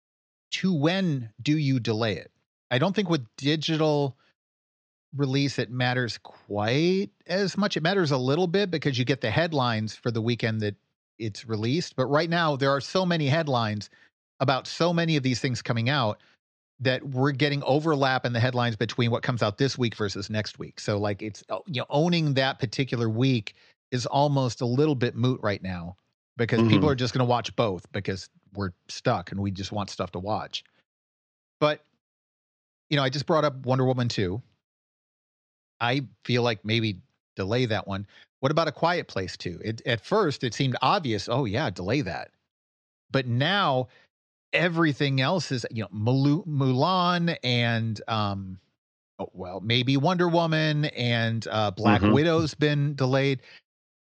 to when do you delay it? I don't think with digital release, it matters quite as much. It matters a little bit because you get the headlines for the weekend that it's released. But right now, there are so many headlines about so many of these things coming out that we're getting overlap in the headlines between what comes out this week versus next week. So like it's, you know, owning that particular week is almost a little bit moot right now, because mm-hmm. people are just going to watch both because we're stuck and we just want stuff to watch. But, you know, I just brought up Wonder Woman two. I feel like maybe delay that one. What about A Quiet Place two? It, at first it seemed obvious. Oh yeah, delay that. But now everything else is, you know, Mulan and, um, oh, well, maybe Wonder Woman and uh, Black mm-hmm. Widow's been delayed.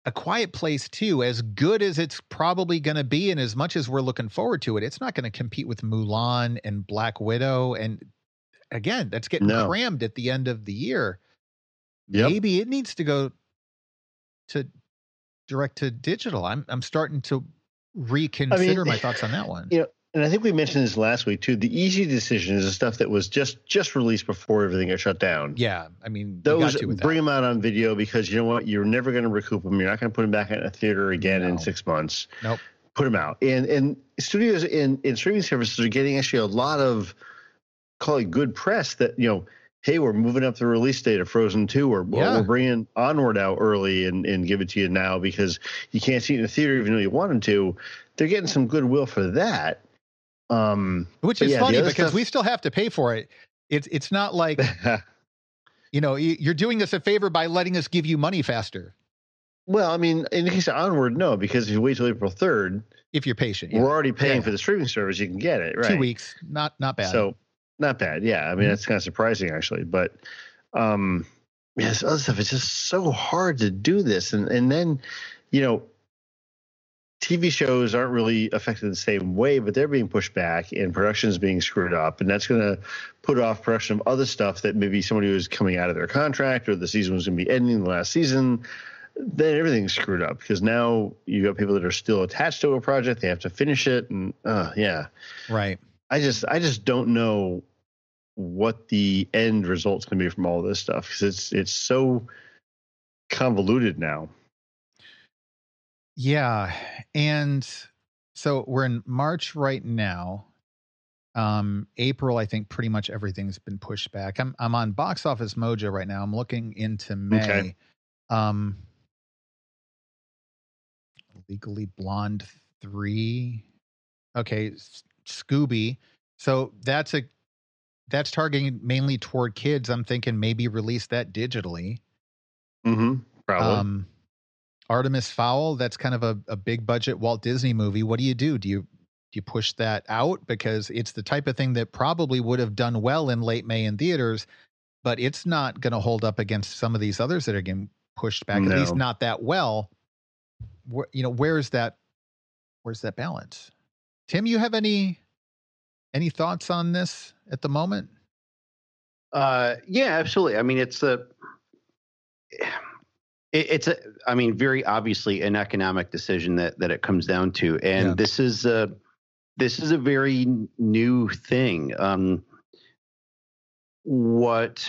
A Quiet Place two, as good as it's probably going to be, and as much as we're looking forward to it, it's not going to compete with Mulan and Black Widow. And again, that's getting No. crammed at the end of the year. Yep. Maybe it needs to go to direct to digital. I'm I'm starting to reconsider I mean, my thoughts on that one. You know, and I think we mentioned this last week too. The easy decision is the stuff that was just just released before everything got shut down. Yeah, I mean, those got to with bring that. them out on video because you know what, you're never going to recoup them. You're not going to put them back in a theater again No. in six months. Nope. Put them out, and and studios in in streaming services are getting actually a lot of call it good press that you know. Hey, we're moving up the release date of Frozen two, or Yeah. we're bringing Onward out early and, and give it to you now because you can't see it in the theater even though you wanted to. They're getting some goodwill for that. Um, Which but is yeah, funny the other because stuff- we still have to pay for it. It's it's not like, you know, you- you're doing us a favor by letting us give you money faster well, I mean, in the case of Onward, no, because if you wait till April third, if you're patient. Yeah. we're already paying Yeah. for the streaming service. You can get it, right? Two weeks, not not bad. So not bad. Yeah. I mean, Mhm. that's kind of surprising actually, but, um, yeah, this other stuff, it's just so hard to do this. And, and then, you know, T V shows aren't really affected the same way, but they're being pushed back and production is being screwed up. And that's going to put off production of other stuff that maybe somebody was coming out of their contract or the season was going to be ending the last season. Then everything's screwed up because now you got people that are still attached to a project. They have to finish it. And uh, yeah, right. I just, I just don't know what the end result's going to be from all this stuff because it's, it's so convoluted now. Yeah. And so we're in March right now. Um, April, I think pretty much everything's been pushed back. I'm I'm on Box Office Mojo right now. I'm looking into May. Okay. Um, Legally Blonde three. Okay, S- Scooby. So that's a that's targeting mainly toward kids. I'm thinking maybe release that digitally. Mm-hmm. Probably. Um, Artemis Fowl, that's kind of a, a big budget Walt Disney movie. What do you do? Do you do you push that out? Because it's the type of thing that probably would have done well in late May in theaters, but it's not going to hold up against some of these others that are getting pushed back, No. at least not that well. Where, you know, where's that where's that balance? Tim, you have any any thoughts on this at the moment? Uh, yeah, absolutely. I mean, it's a, it, it's a, I mean, very obviously an economic decision that that it comes down to, and Yeah. this is a, this is a very new thing. Um, what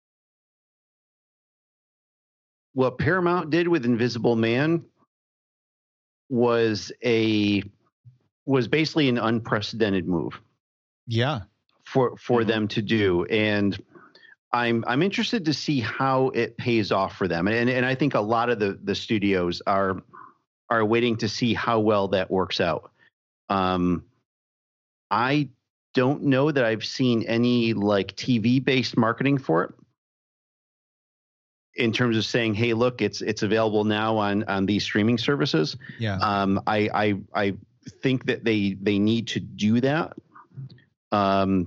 what Paramount did with Invisible Man was a was basically an unprecedented move Yeah. for for Mhm. them to do, and I'm I'm interested to see how it pays off for them, and and I think a lot of the the studios are are waiting to see how well that works out. Um, I don't know that I've seen any like T V based marketing for it in terms of saying, hey, look, it's it's available now on on these streaming services. Yeah. Um, I I I think that they they need to do that. Um,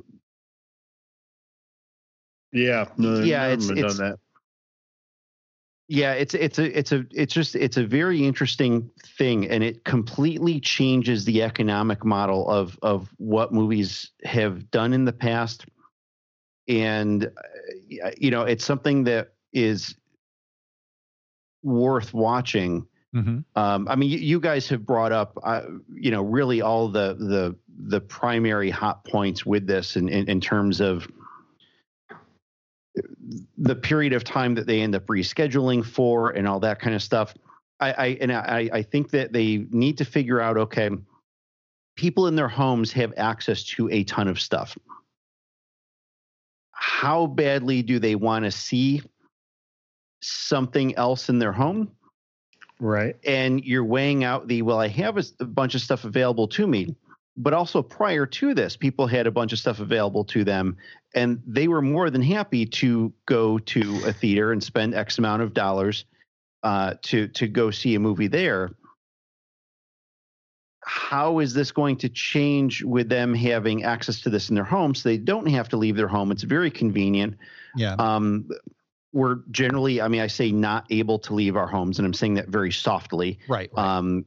Yeah, no, Yeah, never it's- done it's- that. Yeah, it's it's a it's a it's just it's a very interesting thing, and it completely changes the economic model of of what movies have done in the past. And uh, you know, it's something that is worth watching. Mm-hmm. Um, I mean, you, you guys have brought up, uh, you know, really all the the the primary hot points with this, in, in in terms of the period of time that they end up rescheduling for and all that kind of stuff. I, I and I, I think that they need to figure out, okay, people in their homes have access to a ton of stuff. How badly do they want to see something else in their home? Right. And you're weighing out the, well, I have a, a bunch of stuff available to me, but also prior to this, people had a bunch of stuff available to them, and they were more than happy to go to a theater and spend X amount of dollars uh, to to go see a movie there. How is this going to change with them having access to this in their home so they don't have to leave their home? It's very convenient. Yeah. Um, we're generally, I mean, I say not able to leave our homes, and I'm saying that very softly. Right. right. Um,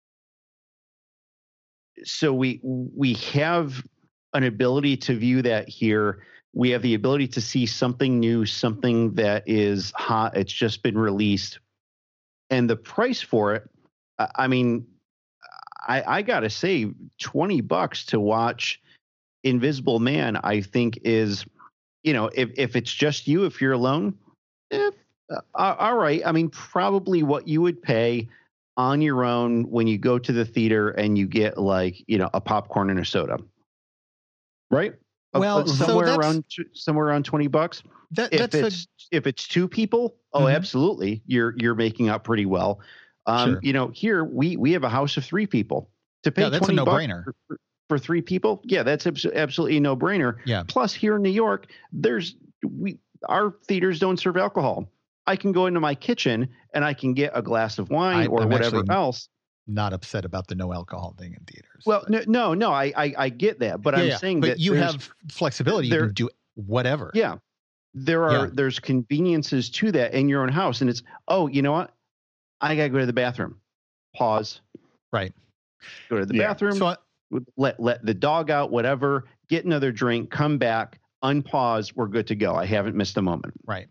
so we we have an ability to view that here. We have the ability to see something new, something that is hot. It's just been released. And the price for it, I mean, I, I got to say, twenty bucks to watch Invisible Man, I think is, you know, if, if it's just you, if you're alone, eh, uh, all right. I mean, probably what you would pay on your own when you go to the theater and you get like, you know, a popcorn and a soda. Right? Well, uh, somewhere so around somewhere around twenty bucks. That, if that's it's a, if it's two people, oh, Mhm. absolutely, you're you're making up pretty well. Um, Sure. You know, here we we have a house of three people. To pay Yeah, that's a twenty bucks no-brainer. for, for, for three people, yeah, that's abs- absolutely a no brainer. Yeah. Plus, here in New York, there's we our theaters don't serve alcohol. I can go into my kitchen and I can get a glass of wine I- or I'm whatever actually- else. not upset about the no alcohol thing in theaters. Well, no, no, no, I I, I get that, but yeah, I'm yeah. saying but that you there's- have flexibility. You there- can do whatever. Yeah. There are Yeah. there's conveniences to that in your own house. And it's, oh, you know what? I gotta go to the bathroom. Pause. Right. Go to the Yeah. bathroom, So I- let let the dog out, whatever, get another drink, come back, unpause, we're good to go. I haven't missed a moment. Right.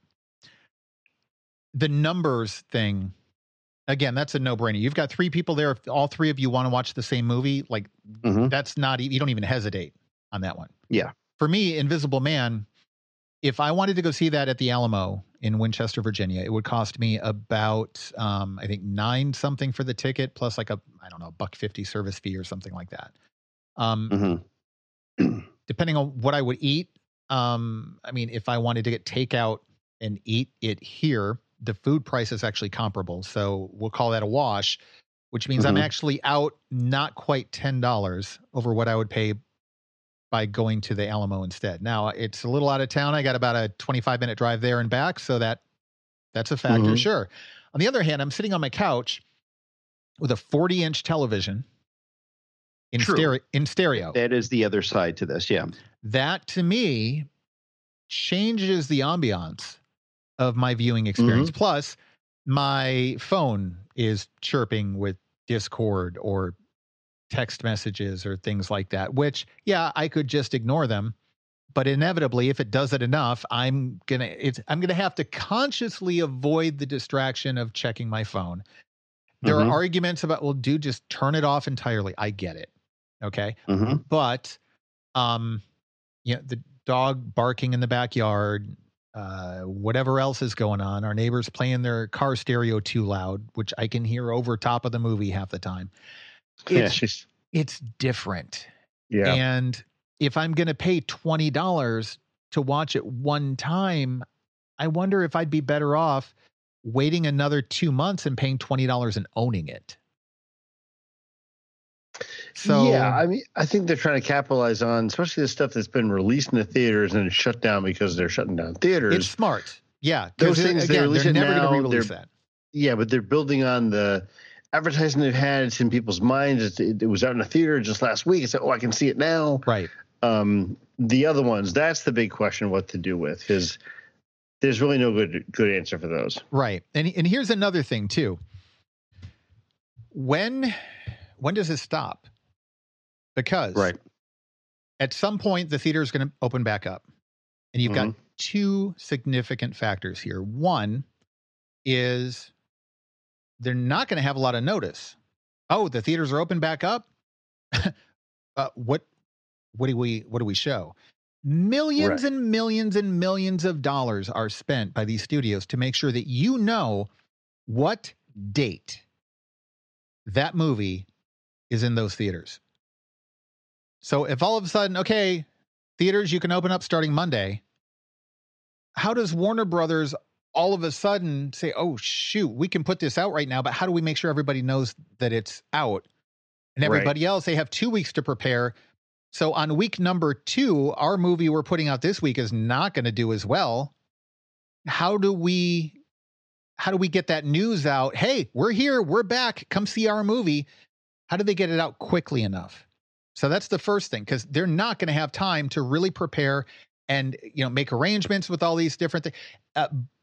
The numbers thing, again, that's a no-brainer. You've got three people there. If all three of you want to watch the same movie, like Mhm. that's not, e- you don't even hesitate on that one. Yeah. For me, Invisible Man, if I wanted to go see that at the Alamo in Winchester, Virginia, it would cost me about, um, I think nine something for the ticket, plus like a, I don't know, buck fifty service fee or something like that. Um, Mhm. depending on what I would eat. Um, I mean, if I wanted to get takeout and eat it here, the food price is actually comparable. So we'll call that a wash, which means I'm Mhm. actually out not quite ten dollars over what I would pay by going to the Alamo instead. Now it's a little out of town. I got about a twenty-five minute drive there and back. So that that's a factor. Mhm. Sure. On the other hand, I'm sitting on my couch with a forty inch television in True. stereo, in stereo. That is the other side to this. Yeah. That to me changes the ambiance of my viewing experience. Plus, my phone is chirping with Discord or text messages or things like that, which, yeah, I could just ignore them. But inevitably, if it does it enough, I'm gonna it's I'm gonna have to consciously avoid the distraction of checking my phone. There Mhm. are arguments about, well, dude, just turn it off entirely. I get it. Okay. hmm But um you know, the dog barking in the backyard, uh whatever else is going on, our neighbors playing their car stereo too loud, which I can hear over top of the movie half the time. Yeah. It's She's- it's different. yeah. And if I'm going to pay twenty dollars to watch it one time, I wonder if I'd be better off waiting another two months and paying twenty dollars and owning it. So yeah, I mean, I think they're trying to capitalize on, especially the stuff that's been released in the theaters and shut down because they're shutting down theaters. it's smart. Yeah. 'cause Those it- things, they again, release they're it never now, going to re-release they're- that. Yeah, but they're building on the advertising they've had. It's in people's minds. It's, it, it was out in the theater just last week. It's like, oh, I can see it now. Right. Um, the other ones, that's the big question: what to do with, because there's really no good good answer for those. Right. And and here's another thing too. When when does it stop? Because Right. at some point the theater is going to open back up. And you've got Mhm. two significant factors here. One is they're not going to have a lot of notice. Oh, the theaters are open back up. uh, what what do we what do we show? Millions Right. and millions and millions of dollars are spent by these studios to make sure that you know what date that movie is in those theaters. So if all of a sudden, okay, theaters, you can open up starting Monday, how does Warner Brothers all of a sudden say, oh, shoot, we can put this out right now, but how do we make sure everybody knows that it's out? And Right. everybody else, they have two weeks to prepare. So on week number two, our movie we're putting out this week is not going to do as well. How do we, how do we get that news out? Hey, we're here. We're back. Come see our movie. How do they get it out quickly enough? So that's the first thing, because they're not going to have time to really prepare and, you know, make arrangements with all these different things. Uh,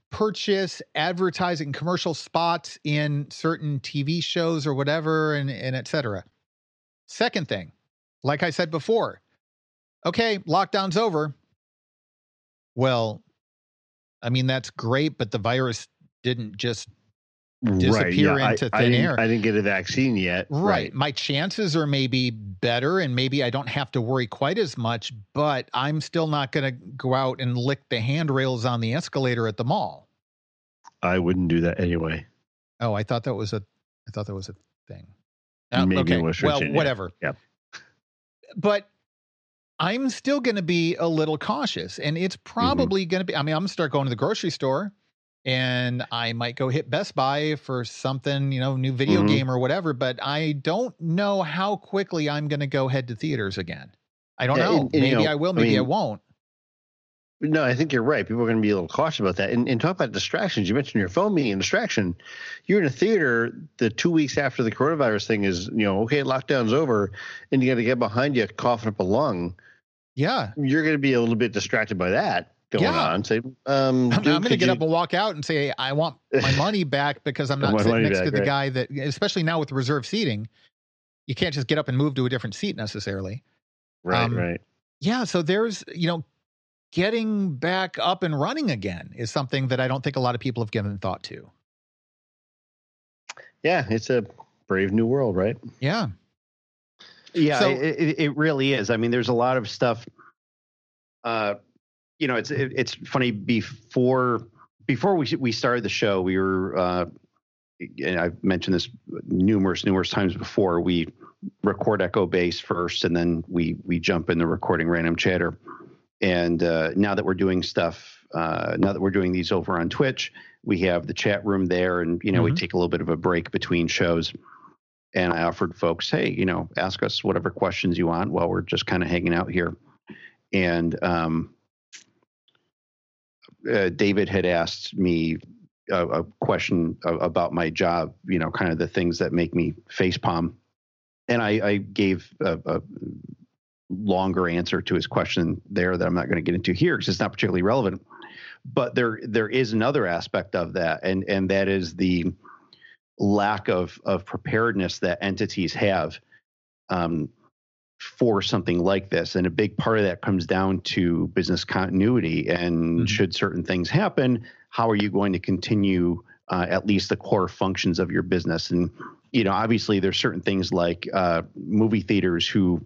purchase advertising commercial spots in certain T V shows or whatever, and, and et cetera. Second thing, like I said before, okay, lockdown's over. Well, I mean, that's great, but the virus didn't just disappear right, yeah. into I, thin I air. I didn't get a vaccine yet. Right. right. My chances are maybe better, and maybe I don't have to worry quite as much, but I'm still not going to go out and lick the handrails on the escalator at the mall. I wouldn't do that anyway. Oh, I thought that was a, I thought that was a thing. Uh, Maybe okay. in West Well, Virginia. whatever. Yeah. But I'm still going to be a little cautious, and it's probably mm-hmm. going to be, I mean, I'm going to start going to the grocery store, and I might go hit Best Buy for something, you know, new video mm-hmm. game or whatever, but I don't know how quickly I'm going to go head to theaters again. I don't yeah, know. And, and, maybe you know, I will, maybe I, mean, I won't. No, I think you're right. People are going to be a little cautious about that. And, and talk about distractions. You mentioned your phone being a distraction. You're in a theater the two weeks after the coronavirus thing is, you know, okay, lockdown's over, and you got to get behind you coughing up a lung. Yeah. You're going to be a little bit distracted by that going yeah. on. Say, um, I'm, I'm going to get you... up and walk out and say, I want my money back because I'm not sitting next back, to the right. guy that, especially now with reserved seating, you can't just get up and move to a different seat necessarily. Right, um, right. Yeah. So there's, you know, getting back up and running again is something that I don't think a lot of people have given thought to. Yeah, it's a brave new world, right? Yeah. Yeah, so, it, it really is. I mean, there's a lot of stuff. Uh, you know, it's it, it's funny. Before before we we started the show, we were, uh, and I've mentioned this numerous numerous times before. We record Echo Base first, and then we we jump into recording Random Chatter. And uh, now that we're doing stuff, uh, now that we're doing these over on Twitch, we have the chat room there, and you know mm-hmm. we take a little bit of a break between shows. And I offered folks, hey, you know, ask us whatever questions you want while we're just kind of hanging out here. And um, uh, David had asked me a, a question about my job, you know, kind of the things that make me facepalm. And I, I gave a, a longer answer to his question there that I'm not going to get into here because it's not particularly relevant. But there there is another aspect of that, and and that is the lack of of preparedness that entities have um, for something like this. And a big part of that comes down to business continuity. And mm-hmm. should certain things happen, how are you going to continue uh, at least the core functions of your business? And, you know, obviously there's certain things like uh, movie theaters who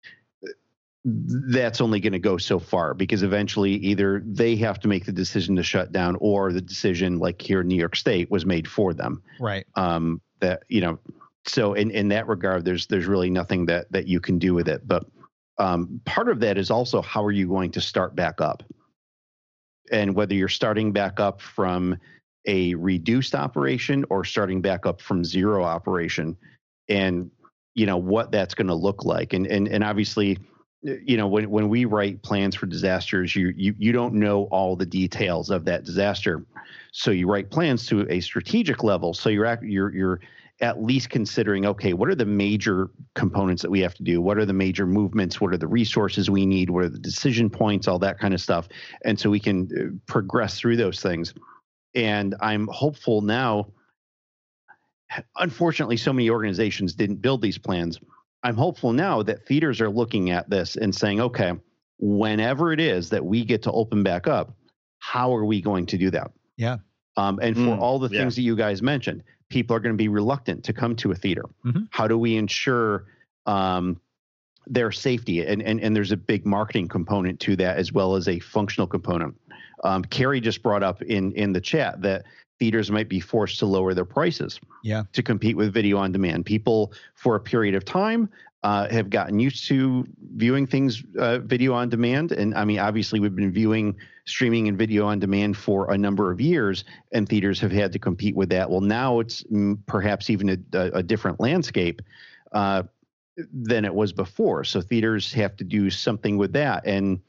that's only going to go so far because eventually either they have to make the decision to shut down or the decision like here in New York State was made for them. Right. Um, that, you know, so in, in that regard, there's, there's really nothing that, that you can do with it. But um, part of that is also how are you going to start back up? And whether you're starting back up from a reduced operation or starting back up from zero operation and, you know, what that's going to look like. And, and, and obviously, you know, when, when we write plans for disasters, you, you you don't know all the details of that disaster. So you write plans to a strategic level. So you're you're you're at least considering, okay, what are the major components that we have to do? What are the major movements? What are the resources we need? What are the decision points? All that kind of stuff. And so we can progress through those things. And I'm hopeful now. Unfortunately, so many organizations didn't build these plans. I'm hopeful now that theaters are looking at this and saying, okay, whenever it is that we get to open back up, how are we going to do that? Yeah. Um, and for mm, all the yeah. things that you guys mentioned, people are going to be reluctant to come to a theater. Mm-hmm. How do we ensure um, their safety? And, and, and there's a big marketing component to that as well as a functional component. Um, Carrie just brought up in, in the chat that theaters might be forced to lower their prices yeah. to compete with video on demand. People for a period of time uh, have gotten used to viewing things uh, video on demand. And I mean, obviously we've been viewing streaming and video on demand for a number of years and theaters have had to compete with that. Well, now it's mm, perhaps even a, a different landscape uh, than it was before. So theaters have to do something with that. And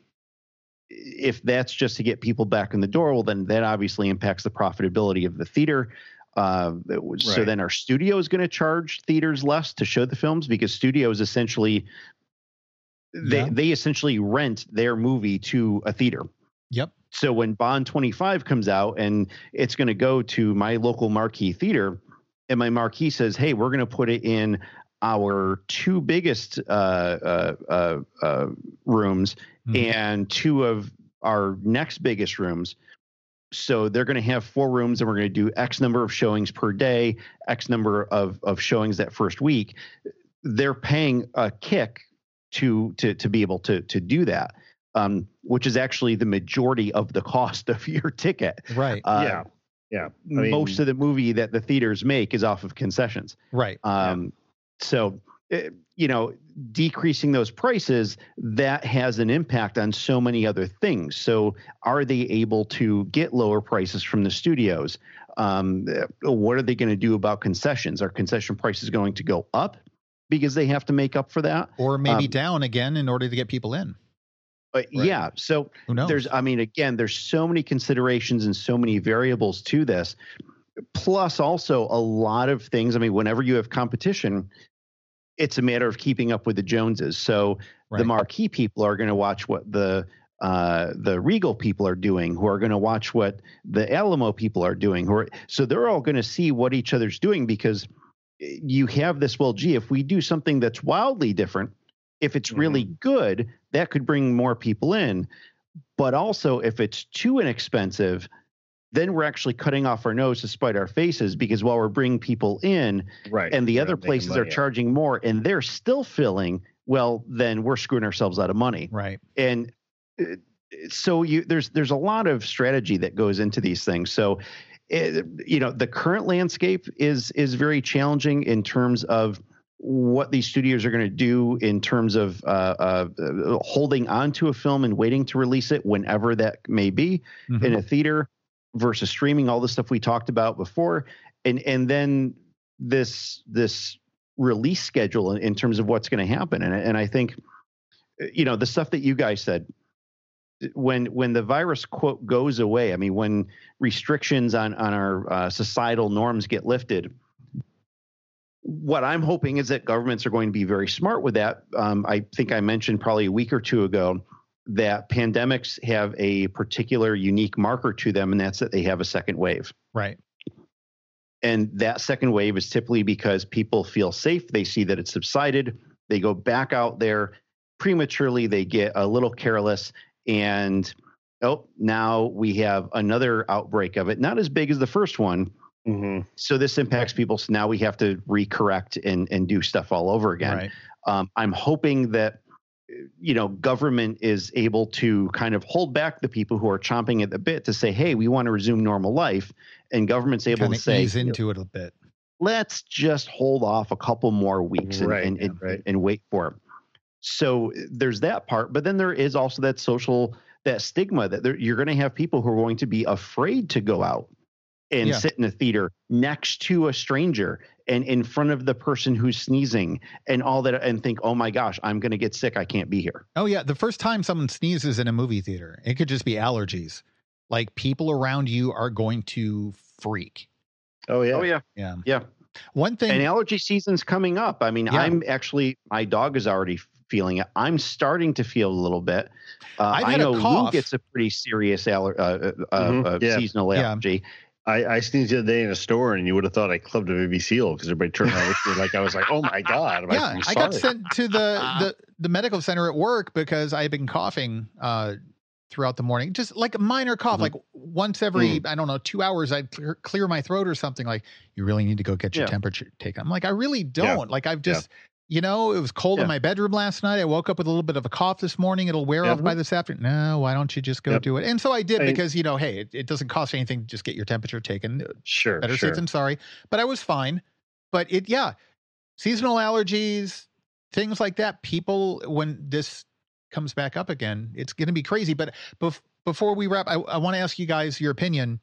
if that's just to get people back in the door, well, then that obviously impacts the profitability of the theater. Uh, right. So then our studio is going to charge theaters less to show the films because studios essentially, they, yeah. they essentially rent their movie to a theater. Yep. So when Bond twenty-five comes out and it's going to go to my local marquee theater, and my marquee says, hey, we're going to put it in our two biggest uh, uh, uh, uh, rooms mm-hmm. and two of our next biggest rooms. So they're going to have four rooms, and we're going to do X number of showings per day, X number of, of showings that first week. They're paying a kick to to to be able to to do that, um, which is actually the majority of the cost of your ticket. Right. Uh, yeah. Yeah. I mean, most of the movie that the theaters make is off of concessions. Right. Um, yeah. So, you know, decreasing those prices, that has an impact on so many other things. So are they able to get lower prices from the studios? Um, what are they going to do about concessions? Are concession prices going to go up because they have to make up for that? Or maybe um, down again in order to get people in? Uh, right. Yeah. So Who knows? there's, I mean, again, there's so many considerations and so many variables to this. Plus also a lot of things. I mean, whenever you have competition, it's a matter of keeping up with the Joneses. So right. the marquee people are going to watch what the uh, the Regal people are doing, who are going to watch what the Alamo people are doing. Who are, so they're all going to see what each other's doing, because you have this, well, gee, if we do something that's wildly different, if it's mm-hmm. really good, that could bring more people in. But also, if it's too inexpensive, then we're actually cutting off our nose to spite our faces, because while we're bringing people in, right, and the right, other places are out. charging more and they're still filling, well, then we're screwing ourselves out of money. Right. And uh, so you, there's there's a lot of strategy that goes into these things. So, it, you know, the current landscape is is very challenging in terms of what these studios are going to do in terms of uh, uh, holding on to a film and waiting to release it whenever that may be mm-hmm. in a theater versus streaming, all the stuff we talked about before. And, and then this, this release schedule in, in terms of what's going to happen. And, and I think, you know, the stuff that you guys said, when, when the virus quote goes away, I mean, when restrictions on, on our uh, societal norms get lifted, what I'm hoping is that governments are going to be very smart with that. Um, I think I mentioned probably a week or two ago that pandemics have a particular unique marker to them, and that's that they have a second wave. Right. And that second wave is typically because people feel safe. They see that it's subsided. They go back out there prematurely. They get a little careless, and oh, now we have another outbreak of it. Not as big as the first one. Mm-hmm. So this impacts people. So now we have to recorrect and, and do stuff all over again. Right. Um, I'm hoping that, you know, government is able to kind of hold back the people who are chomping at the bit to say, hey, we want to resume normal life. And government's able kind to say, ease into it a bit. Let's just hold off a couple more weeks and, right, and, yeah, and, right. and wait for it. So there's that part. But then there is also that social, that stigma that there, you're going to have people who are going to be afraid to go out and yeah. sit in a theater next to a stranger and in front of the person who's sneezing and all that, and think, oh my gosh, I'm going to get sick. I can't be here. Oh yeah. The first time someone sneezes in a movie theater, it could just be allergies. Like people around you are going to freak. Oh yeah. Oh yeah. Yeah. Yeah. One thing. And allergy season's coming up. I mean, yeah. I'm actually, my dog is already feeling it. I'm starting to feel a little bit. Uh, I've I had know a cough. Lou gets a pretty serious aller- uh, uh, mm-hmm. uh, yeah. seasonal allergy. Yeah. I, I sneezed the other day in a store, and you would have thought I clubbed a baby seal, because everybody turned around with me like I was like, "Oh my god!" I'm yeah, like, I got sent to the, the the medical center at work because I had been coughing uh, throughout the morning, just like a minor cough, mm-hmm. like once every mm. I don't know two hours, I'd clear, clear my throat or something. Like, you really need to go get your yeah. temperature taken. I'm like, I really don't. Yeah. Like, I've just. Yeah. You know, it was cold yeah. in my bedroom last night. I woke up with a little bit of a cough this morning. It'll wear yeah. off by this afternoon. No, why don't you just go yep. do it? And so I did, I, because, you know, hey, it, it doesn't cost anything to just get your temperature taken. Sure. Better sure. safe than sorry. But I was fine. But it, yeah, seasonal allergies, things like that. People, when this comes back up again, it's going to be crazy. But bef- before we wrap, I, I want to ask you guys your opinion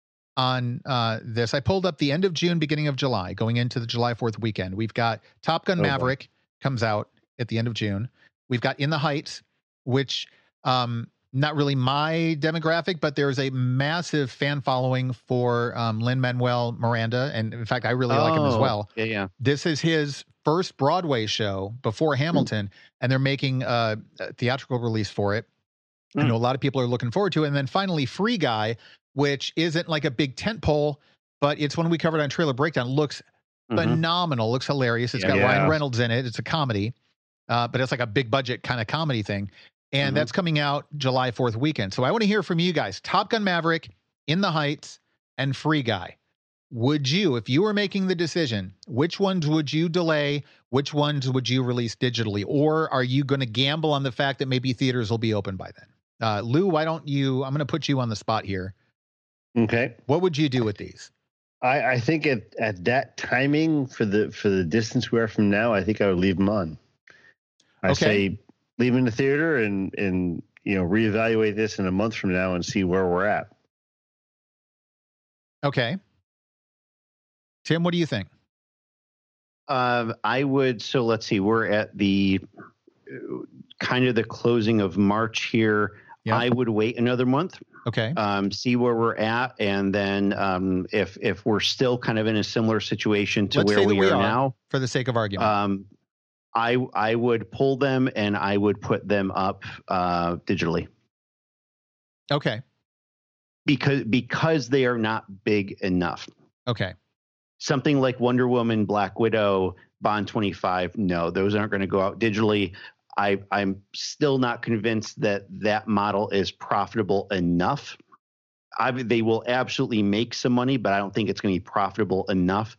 on uh, this. I pulled up the end of June, beginning of July, going into the July fourth weekend. We've got Top Gun oh, Maverick boy. comes out at the end of June. We've got In the Heights, which um, not really my demographic, but there's a massive fan following for um, Lin-Manuel Miranda. And in fact, I really oh, like him as well. Yeah, yeah. This is his first Broadway show before Hamilton, mm. and they're making a, a theatrical release for it. Mm. I know a lot of people are looking forward to it. And then finally, Free Guy, which isn't like a big tent pole, but it's one we covered on Trailer Breakdown. Looks mm-hmm. phenomenal. Looks hilarious. It's yeah, got yeah. Ryan Reynolds in it. It's a comedy, uh, but it's like a big budget kind of comedy thing. And mm-hmm. that's coming out July fourth weekend. So I want to hear from you guys. Top Gun Maverick, In the Heights, and Free Guy. Would you, if you were making the decision, which ones would you delay? Which ones would you release digitally? Or are you going to gamble on the fact that maybe theaters will be open by then? Uh, Lou, why don't you, I'm going to put you on the spot here. Okay. What would you do with these? I, I think at, at that timing for the, for the distance we are from now, I think I would leave them on. I okay. say leave them in the theater and, and, you know, reevaluate this in a month from now and see where we're at. Okay. Tim, what do you think? Uh, I would. So let's see. We're at the kind of the closing of March here. Yep. I would wait another month. Okay. Um, see where we're at, and then um, if if we're still kind of in a similar situation to let's where we, we are, are now, for the sake of argument, um, I I would pull them and I would put them up uh, digitally. Okay. Because because they are not big enough. Okay. Something like Wonder Woman, Black Widow, Bond twenty-five, no, those aren't going to go out digitally. I, I'm still not convinced that that model is profitable enough. I, they will absolutely make some money, but I don't think it's going to be profitable enough.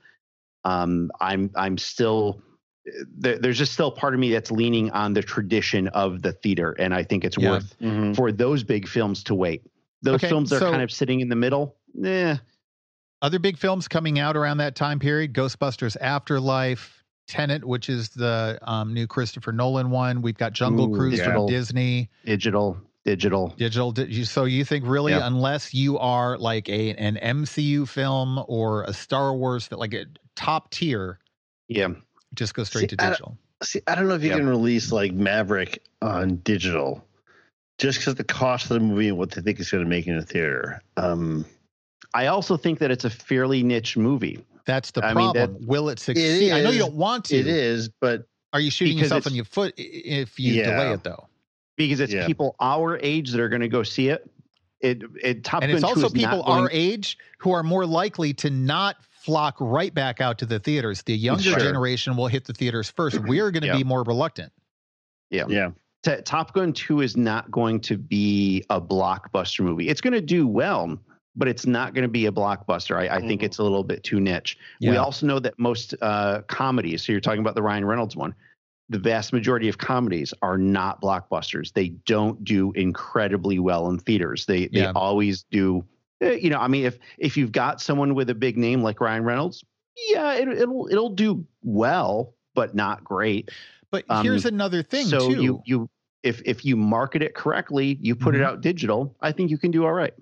Um, I'm I'm still there, there's just still part of me that's leaning on the tradition of the theater, and I think it's yeah. worth mm-hmm. for those big films to wait. Those okay, films are so, kind of sitting in the middle. Eh. Other big films coming out around that time period: Ghostbusters Afterlife, Tenet, which is the um, new Christopher Nolan one. We've got Jungle Ooh, Cruise digital, from Disney. Digital, digital, digital. So you think really, yep. unless you are like a an M C U film or a Star Wars, like a top tier, yeah, just go straight see, to digital. I see, I don't know if you yep. can release like Maverick on digital, just because the cost of the movie and what they think it's going to make in a theater. Um, I also think that it's a fairly niche movie. That's the I problem. Mean, that, Will it succeed? It I know you don't want to. It is, but are you shooting yourself in your foot if you yeah. delay it, though? Because it's yeah. people our age that are going to go see it. It, it Top and Gun it's also people going, our age who are more likely to not flock right back out to the theaters. The younger sure. generation will hit the theaters first. We're going to yeah. be more reluctant. Yeah, yeah. T- Top Gun two is not going to be a blockbuster movie. It's going to do well, but it's not going to be a blockbuster. I, I mm-hmm. think it's a little bit too niche. Yeah. We also know that most uh, comedies, so you're talking about the Ryan Reynolds one, the vast majority of comedies are not blockbusters. They don't do incredibly well in theaters. They they yeah. always do, you know, I mean, if if you've got someone with a big name like Ryan Reynolds, yeah, it, it'll it'll do well, but not great. But here's um, another thing, so too. you you if if you market it correctly, you put mm-hmm. it out digital, I think you can do all right.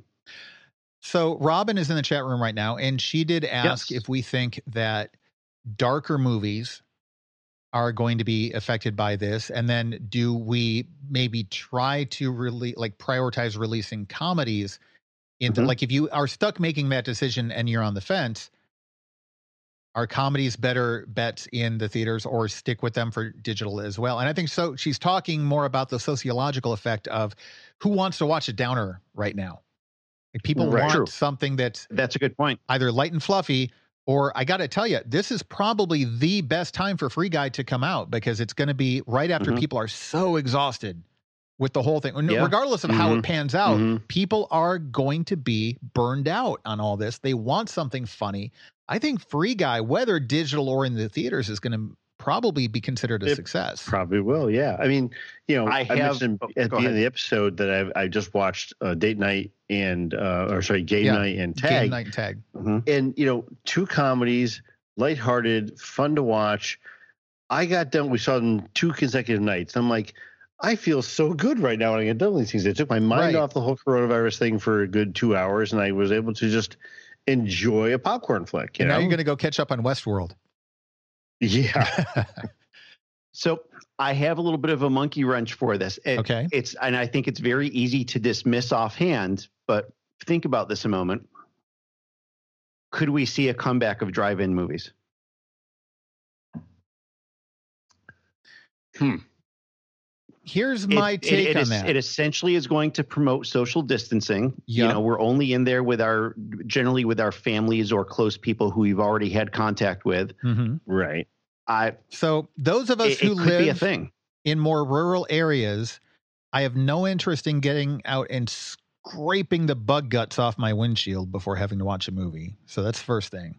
So Robin is in the chat room right now, and she did ask yes. if we think that darker movies are going to be affected by this, and then do we maybe try to really like prioritize releasing comedies into mm-hmm. like if you are stuck making that decision and you're on the fence, are comedies better bets in the theaters or stick with them for digital as well? And I think so. She's talking more about the sociological effect of who wants to watch a downer right now. Like people right, want true. something that's that's a good point. Either light and fluffy, or I got to tell you, this is probably the best time for Free Guy to come out because it's going to be right after mm-hmm. people are so exhausted with the whole thing. Yeah. Regardless of mm-hmm. how it pans out, mm-hmm. people are going to be burned out on all this. They want something funny. I think Free Guy, whether digital or in the theaters, is going to probably be considered a it success. Probably will, yeah. I mean, you know, I, I have, mentioned oh, at the ahead. end of the episode that I've, I just watched uh, Date Night and, uh, or sorry, Game yeah. Night and Tag. Game Night and Tag. Mm-hmm. And, you know, two comedies, lighthearted, fun to watch. I got done, we saw them two consecutive nights. I'm like, I feel so good right now when I get done with these things. It took my mind right. off the whole coronavirus thing for a good two hours, and I was able to just enjoy a popcorn flick. You and know? Now you're going to go catch up on Westworld. Yeah. So I have a little bit of a monkey wrench for this. It, okay. It's and I think it's very easy to dismiss offhand, but think about this a moment. Could we see a comeback of drive-in movies? Hmm. here's my it, take it, it on is, that. It essentially is going to promote social distancing. Yep. You know, we're only in there with our, generally with our families or close people who we've already had contact with. Mm-hmm. Right. I, so those of us it, who it could live be a thing. in more rural areas, I have no interest in getting out and scraping the bug guts off my windshield before having to watch a movie. So that's the first thing.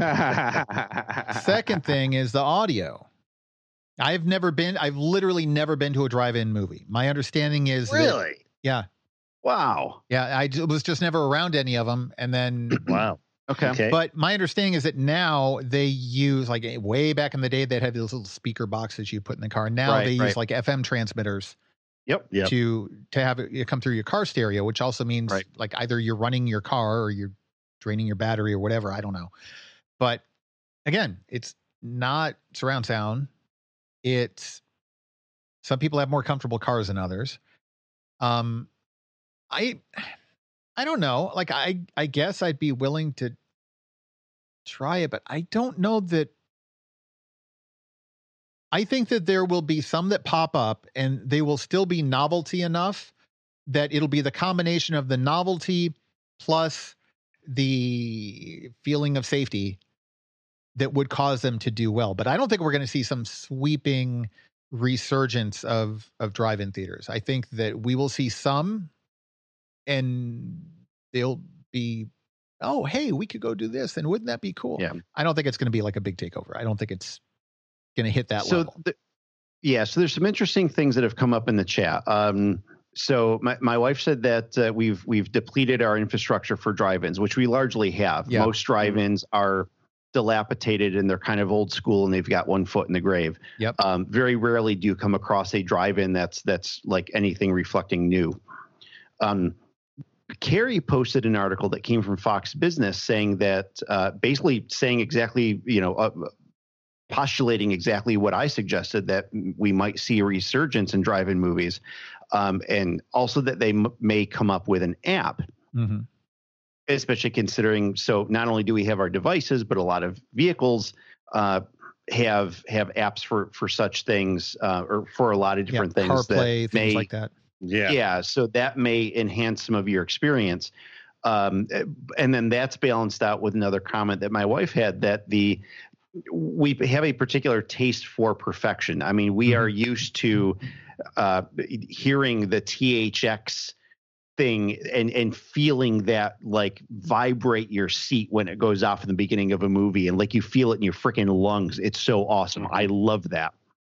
Second thing is the audio. I've never been, I've literally never been to a drive-in movie. My understanding is Really? that, yeah. Wow. Yeah. I j- was just never around any of them. And then, Wow. Okay. Okay. but my understanding is that now they use, like way back in the day, they'd have these little speaker boxes you put in the car. Now Right, they use right. like F M transmitters Yep. Yep. to to have it come through your car stereo, which also means Right. like either you're running your car or you're draining your battery or whatever. I don't know. But again, it's not surround sound. It's some people have more comfortable cars than others. Um, I I don't know. Like I I guess I'd be willing to try it, but I don't know that. I think that there will be some that pop up and they will still be novelty enough that it'll be the combination of the novelty plus the feeling of safety that would cause them to do well. But I don't think we're going to see some sweeping resurgence of, of drive-in theaters. I think that we will see some and they'll be, oh, hey, we could go do this. And wouldn't that be cool? Yeah. I don't think it's going to be like a big takeover. I don't think it's going to hit that so level. The, yeah. So there's some interesting things that have come up in the chat. Um, so my, my wife said that uh, we've we've depleted our infrastructure for drive-ins, which we largely have. Yeah. Most drive-ins are dilapidated and they're kind of old school and they've got one foot in the grave. Yep. Um, very rarely do you come across a drive-in that's that's like anything reflecting new. Um, Carrie posted an article that came from Fox Business saying that uh, basically saying exactly, you know, uh, postulating exactly what I suggested, that we might see a resurgence in drive-in movies, um, and also that they m- may come up with an app, Mm-hmm. especially considering, so not only do we have our devices, but a lot of vehicles uh, have have apps for for such things, uh, or for a lot of different yeah, things. CarPlay, that things may, like that. Yeah. Yeah, so that may enhance some of your experience. Um, and then that's balanced out with another comment that my wife had, that the we have a particular taste for perfection. I mean, we Mm-hmm. are used to uh, hearing the T H X thing and and feeling that like vibrate your seat when it goes off in the beginning of a movie, and like you feel it in your freaking lungs. It's so awesome. I love that.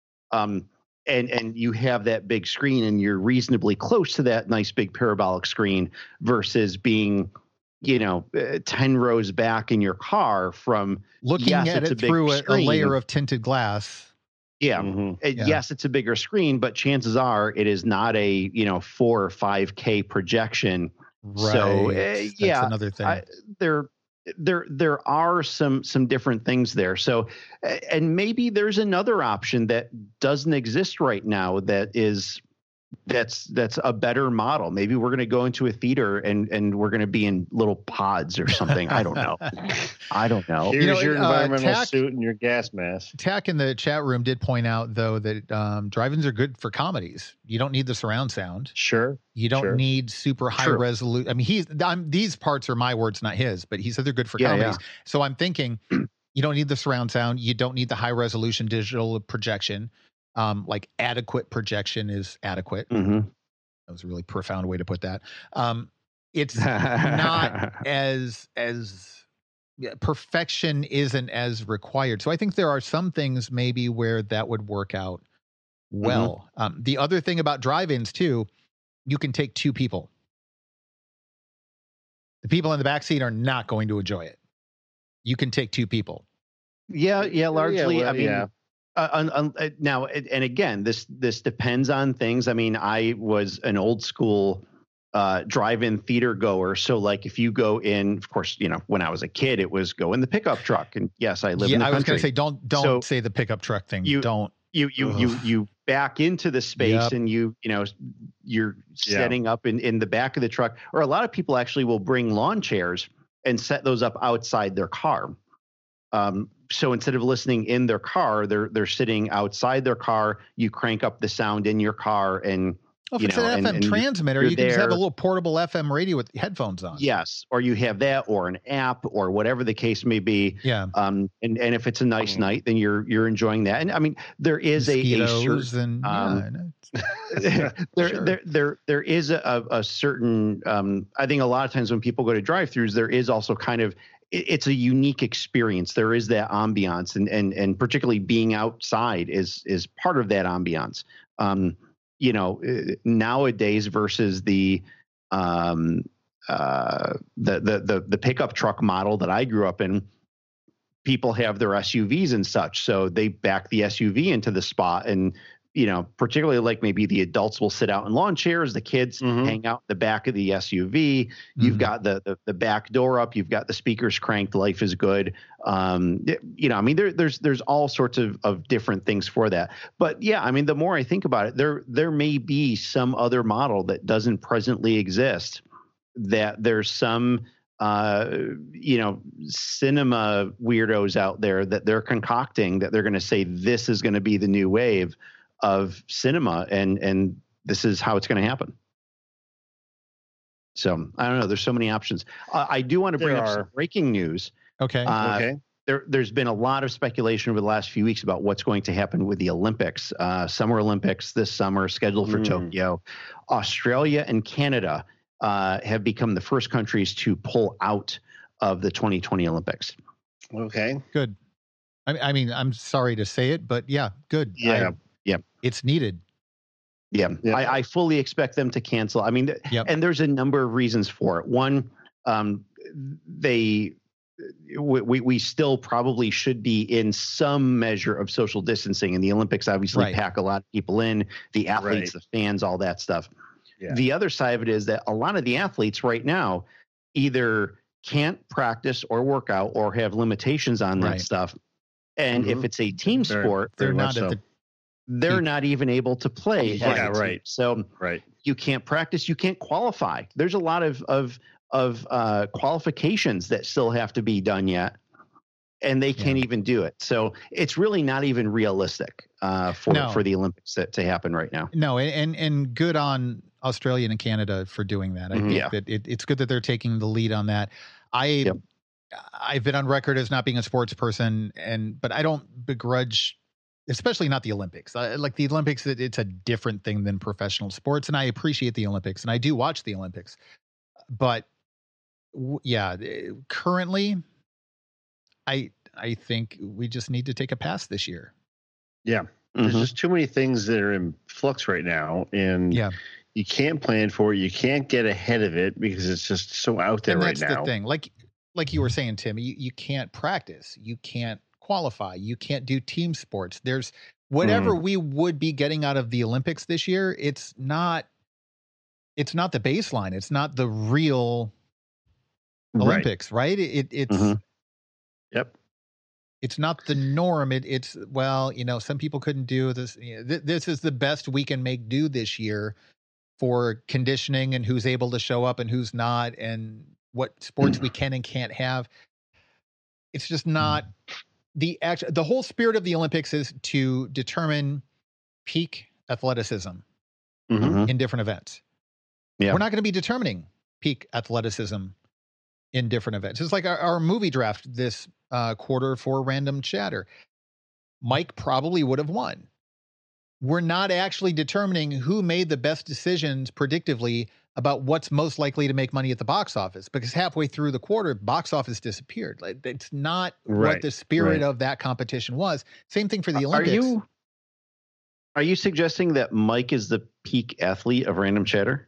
Um, and and you have that big screen and you're reasonably close to that nice big parabolic screen versus being, you know, uh, ten rows back in your car from Looking yes, at it's it a big through a, a screen. layer of tinted glass. Yeah. Mhm. Uh, Yeah. Yes, it's a bigger screen, but chances are it is not a, you know, four or five K projection. Right. So, uh, That's yeah, another thing. I, there, there, there are some some different things there. So, uh, and maybe there's another option that doesn't exist right now that is that's that's a better model. Maybe we're going to go into a theater and and we're going to be in little pods or something. I don't know. I don't know. Here's You know, your uh, environmental tack- suit and your gas mask. Tack in the chat room did point out, though, that um, drive-ins are good for comedies. You don't need the surround sound. Sure. You don't Sure. need super high True. resolution. I mean, he's I'm, these parts are my words, not his, but he said they're good for Yeah, comedies. So I'm thinking you don't need the surround sound. You don't need the high resolution digital projection. Um, like adequate projection is adequate. Mm-hmm. That was a really profound way to put that. Um, it's not as as yeah, perfection isn't as required. So I think there are some things maybe where that would work out well. Mm-hmm. Um, the other thing about drive-ins too, you can take two people. The people in the back seat are not going to enjoy it. You can take two people. Yeah, yeah, largely. well, I mean, yeah. uh, un, un, uh, now, and and again, this this depends on things. I mean, I was an old school uh, drive-in theater goer. So, like, if you go in, of course, you know, when I was a kid, it was go in the pickup truck. And yes, I live Yeah, in the I was country. going to say, don't don't So say the pickup truck thing. you- don't. you you you Ugh. you back into the space Yep. and you you know you're Yeah. setting up in in the back of the truck. Or a lot of people actually will bring lawn chairs and set those up outside their car. Um, so instead of listening in their car, they're they're sitting outside their car. You crank up the sound in your car, and well, if you it's know, an and, F M and transmitter, you can just have a little portable F M radio with headphones on. Yes, or you have that, or an app, or whatever the case may be. Yeah. Um. And, and if it's a nice mm-hmm. night, then you're you're enjoying that. And I mean, there is Mosquitoes a, a certain. And, um, yeah, there, sure. there, there, there is a, a certain. Um. I think a lot of times when people go to drive-throughs, there is also kind of. It's a unique experience. There is that ambiance, and and and particularly being outside is is part of that ambiance. Um, you know, nowadays versus the um uh the the the the pickup truck model that I grew up in, people have their S U Vs and such, so they back the S U V into the spot, and you know, particularly like maybe the adults will sit out in lawn chairs, the kids mm-hmm. hang out in the back of the S U V. Mm-hmm. You've got the, the the back door up, you've got the speakers cranked. Life is good. Um, you know, I mean, there, there's there's all sorts of of different things for that. But yeah, I mean, the more I think about it, there there may be some other model that doesn't presently exist. That there's some uh, you know, cinema weirdos out there that they're concocting that they're going to say this is going to be the new wave of cinema, and and this is how it's going to happen. So I don't know. There's so many options. Uh, I do want to bring there up are. some breaking news. Okay. Uh, okay. There, there's been a lot of speculation over the last few weeks about what's going to happen with the Olympics. Uh, Summer Olympics this summer, scheduled for mm. Tokyo. Australia and Canada uh, have become the first countries to pull out of the twenty twenty Olympics. Okay. Good. I, I mean, I'm sorry to say it, but yeah, good. Yeah. I, yeah. It's needed. Yeah. yeah. I, I fully expect them to cancel. I mean, yep. and there's a number of reasons for it. One, um, they, we, we still probably should be in some measure of social distancing, and the Olympics obviously right. pack a lot of people in, the athletes, right. the fans, all that stuff. Yeah. The other side of it is that a lot of the athletes right now either can't practice or work out or have limitations on that right. stuff. And mm-hmm. if it's a team they're, sport, they're, they're not so. at the they're peak. not even able to play. Yeah, right. So right. you can't practice, you can't qualify. There's a lot of of of uh, qualifications that still have to be done yet, and they can't yeah. even do it. So it's really not even realistic uh, for no. for the Olympics to, to happen right now. No, and and good on Australia and Canada for doing that. I mm-hmm. think yeah. that it, it's good that they're taking the lead on that. I. Yep. I've been on record as not being a sports person, and but I don't begrudge, especially not the Olympics. I, like the Olympics, it, it's a different thing than professional sports, and I appreciate the Olympics, and I do watch the Olympics. But w- yeah, currently, I I think we just need to take a pass this year. Yeah, mm-hmm. there's just too many things that are in flux right now, and yeah. you can't plan for it. You can't get ahead of it because it's just so out there and right that's now. That's the thing. Like. Like you were saying, Tim, you, you can't practice, you can't qualify, you can't do team sports. There's whatever mm. we would be getting out of the Olympics this year. It's not, it's not the baseline. It's not the real Olympics, right? right? It, it's, mm-hmm. yep. It's not the norm. It, it's, well, you know, some people couldn't do this. You know, th- this is the best we can make do this year for conditioning and who's able to show up and who's not. And what sports we can and can't have. It's just not the act. The whole spirit of the Olympics is to determine peak athleticism mm-hmm. in different events. Yeah. We're not going to be determining peak athleticism in different events. It's like our, our movie draft this uh, quarter for Random Chatter. Mike probably would have won. We're not actually determining who made the best decisions predictively about what's most likely to make money at the box office, because halfway through the quarter, box office disappeared. Like, it's not right, what the spirit right. of that competition was. Same thing for the Olympics. Are you, are you suggesting that Mike is the peak athlete of Random Chatter?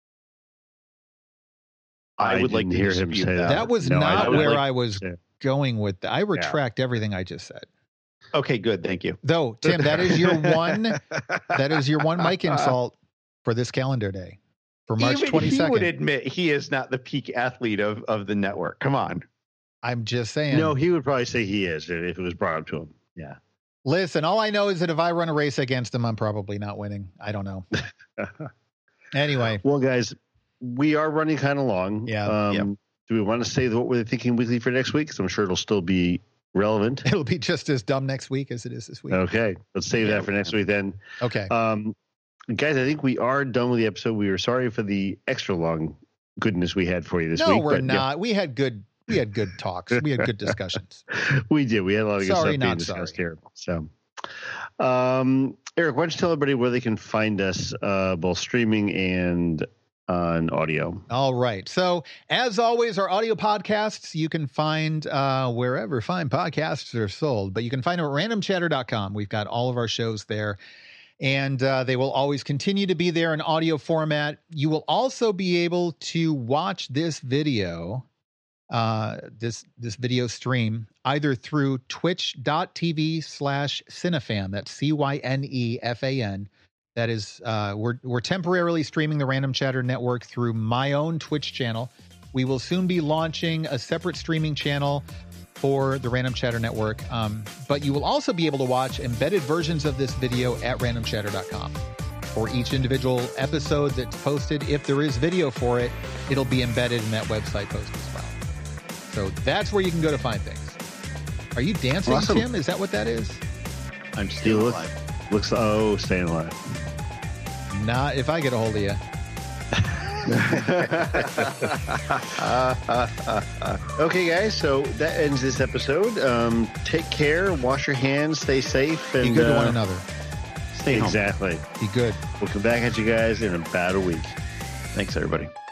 I, I would like to hear him say that. That was no, not I where like I was going with that. I retract yeah. everything I just said. Okay, good. Thank you. Though, Tim, that is your one, that is your one Mike insult for this calendar day. For March twenty-second. He would admit he is not the peak athlete of, of the network. Come on. I'm just saying. No, he would probably say he is if it was brought up to him. Yeah. Listen, all I know is that if I run a race against him, I'm probably not winning. I don't know. Anyway. Well, guys, we are running kind of long. Yeah. Um, yep. Do we want to say what we're thinking weekly for next week? Because I'm sure it'll still be relevant. It'll be just as dumb next week as it is this week. Okay, let's save Yeah, that for next week then. Okay. Um, guys, I think we are done with the episode. We were sorry for the extra long goodness we had for you this no, week. No, we're but, not. Yeah. We had good. We had good talks. We had good discussions. We did. We had a lot of good sorry, stuff being discussed sorry. here. So, um, Eric, why don't you tell everybody where they can find us, uh, both streaming and on audio? All right. So, as always, our audio podcasts you can find uh, wherever fine podcasts are sold, but you can find them at random chatter dot com. We've got all of our shows there, and uh, they will always continue to be there in audio format. You will also be able to watch this video, uh, this this video stream, either through twitch.tv slash Cinefan. That's C Y N E F A N. That is, uh, we're we're temporarily streaming the Random Chatter Network through my own Twitch channel. We will soon be launching a separate streaming channel for the Random Chatter Network, um, but you will also be able to watch embedded versions of this video at random chatter dot com. For each individual episode that's posted, if there is video for it, it'll be embedded in that website post as well. So that's where you can go to find things. Are you dancing, Awesome. Tim? Is that what that is? I'm still look, alive. Looks oh, staying alive. Not if I get a hold of you. Okay, guys. So that ends this episode. Um, take care. Wash your hands. Stay safe. And Be good to uh, one another. Stay home. Exactly. Be good. We'll come back at you guys in about a week. Thanks, everybody.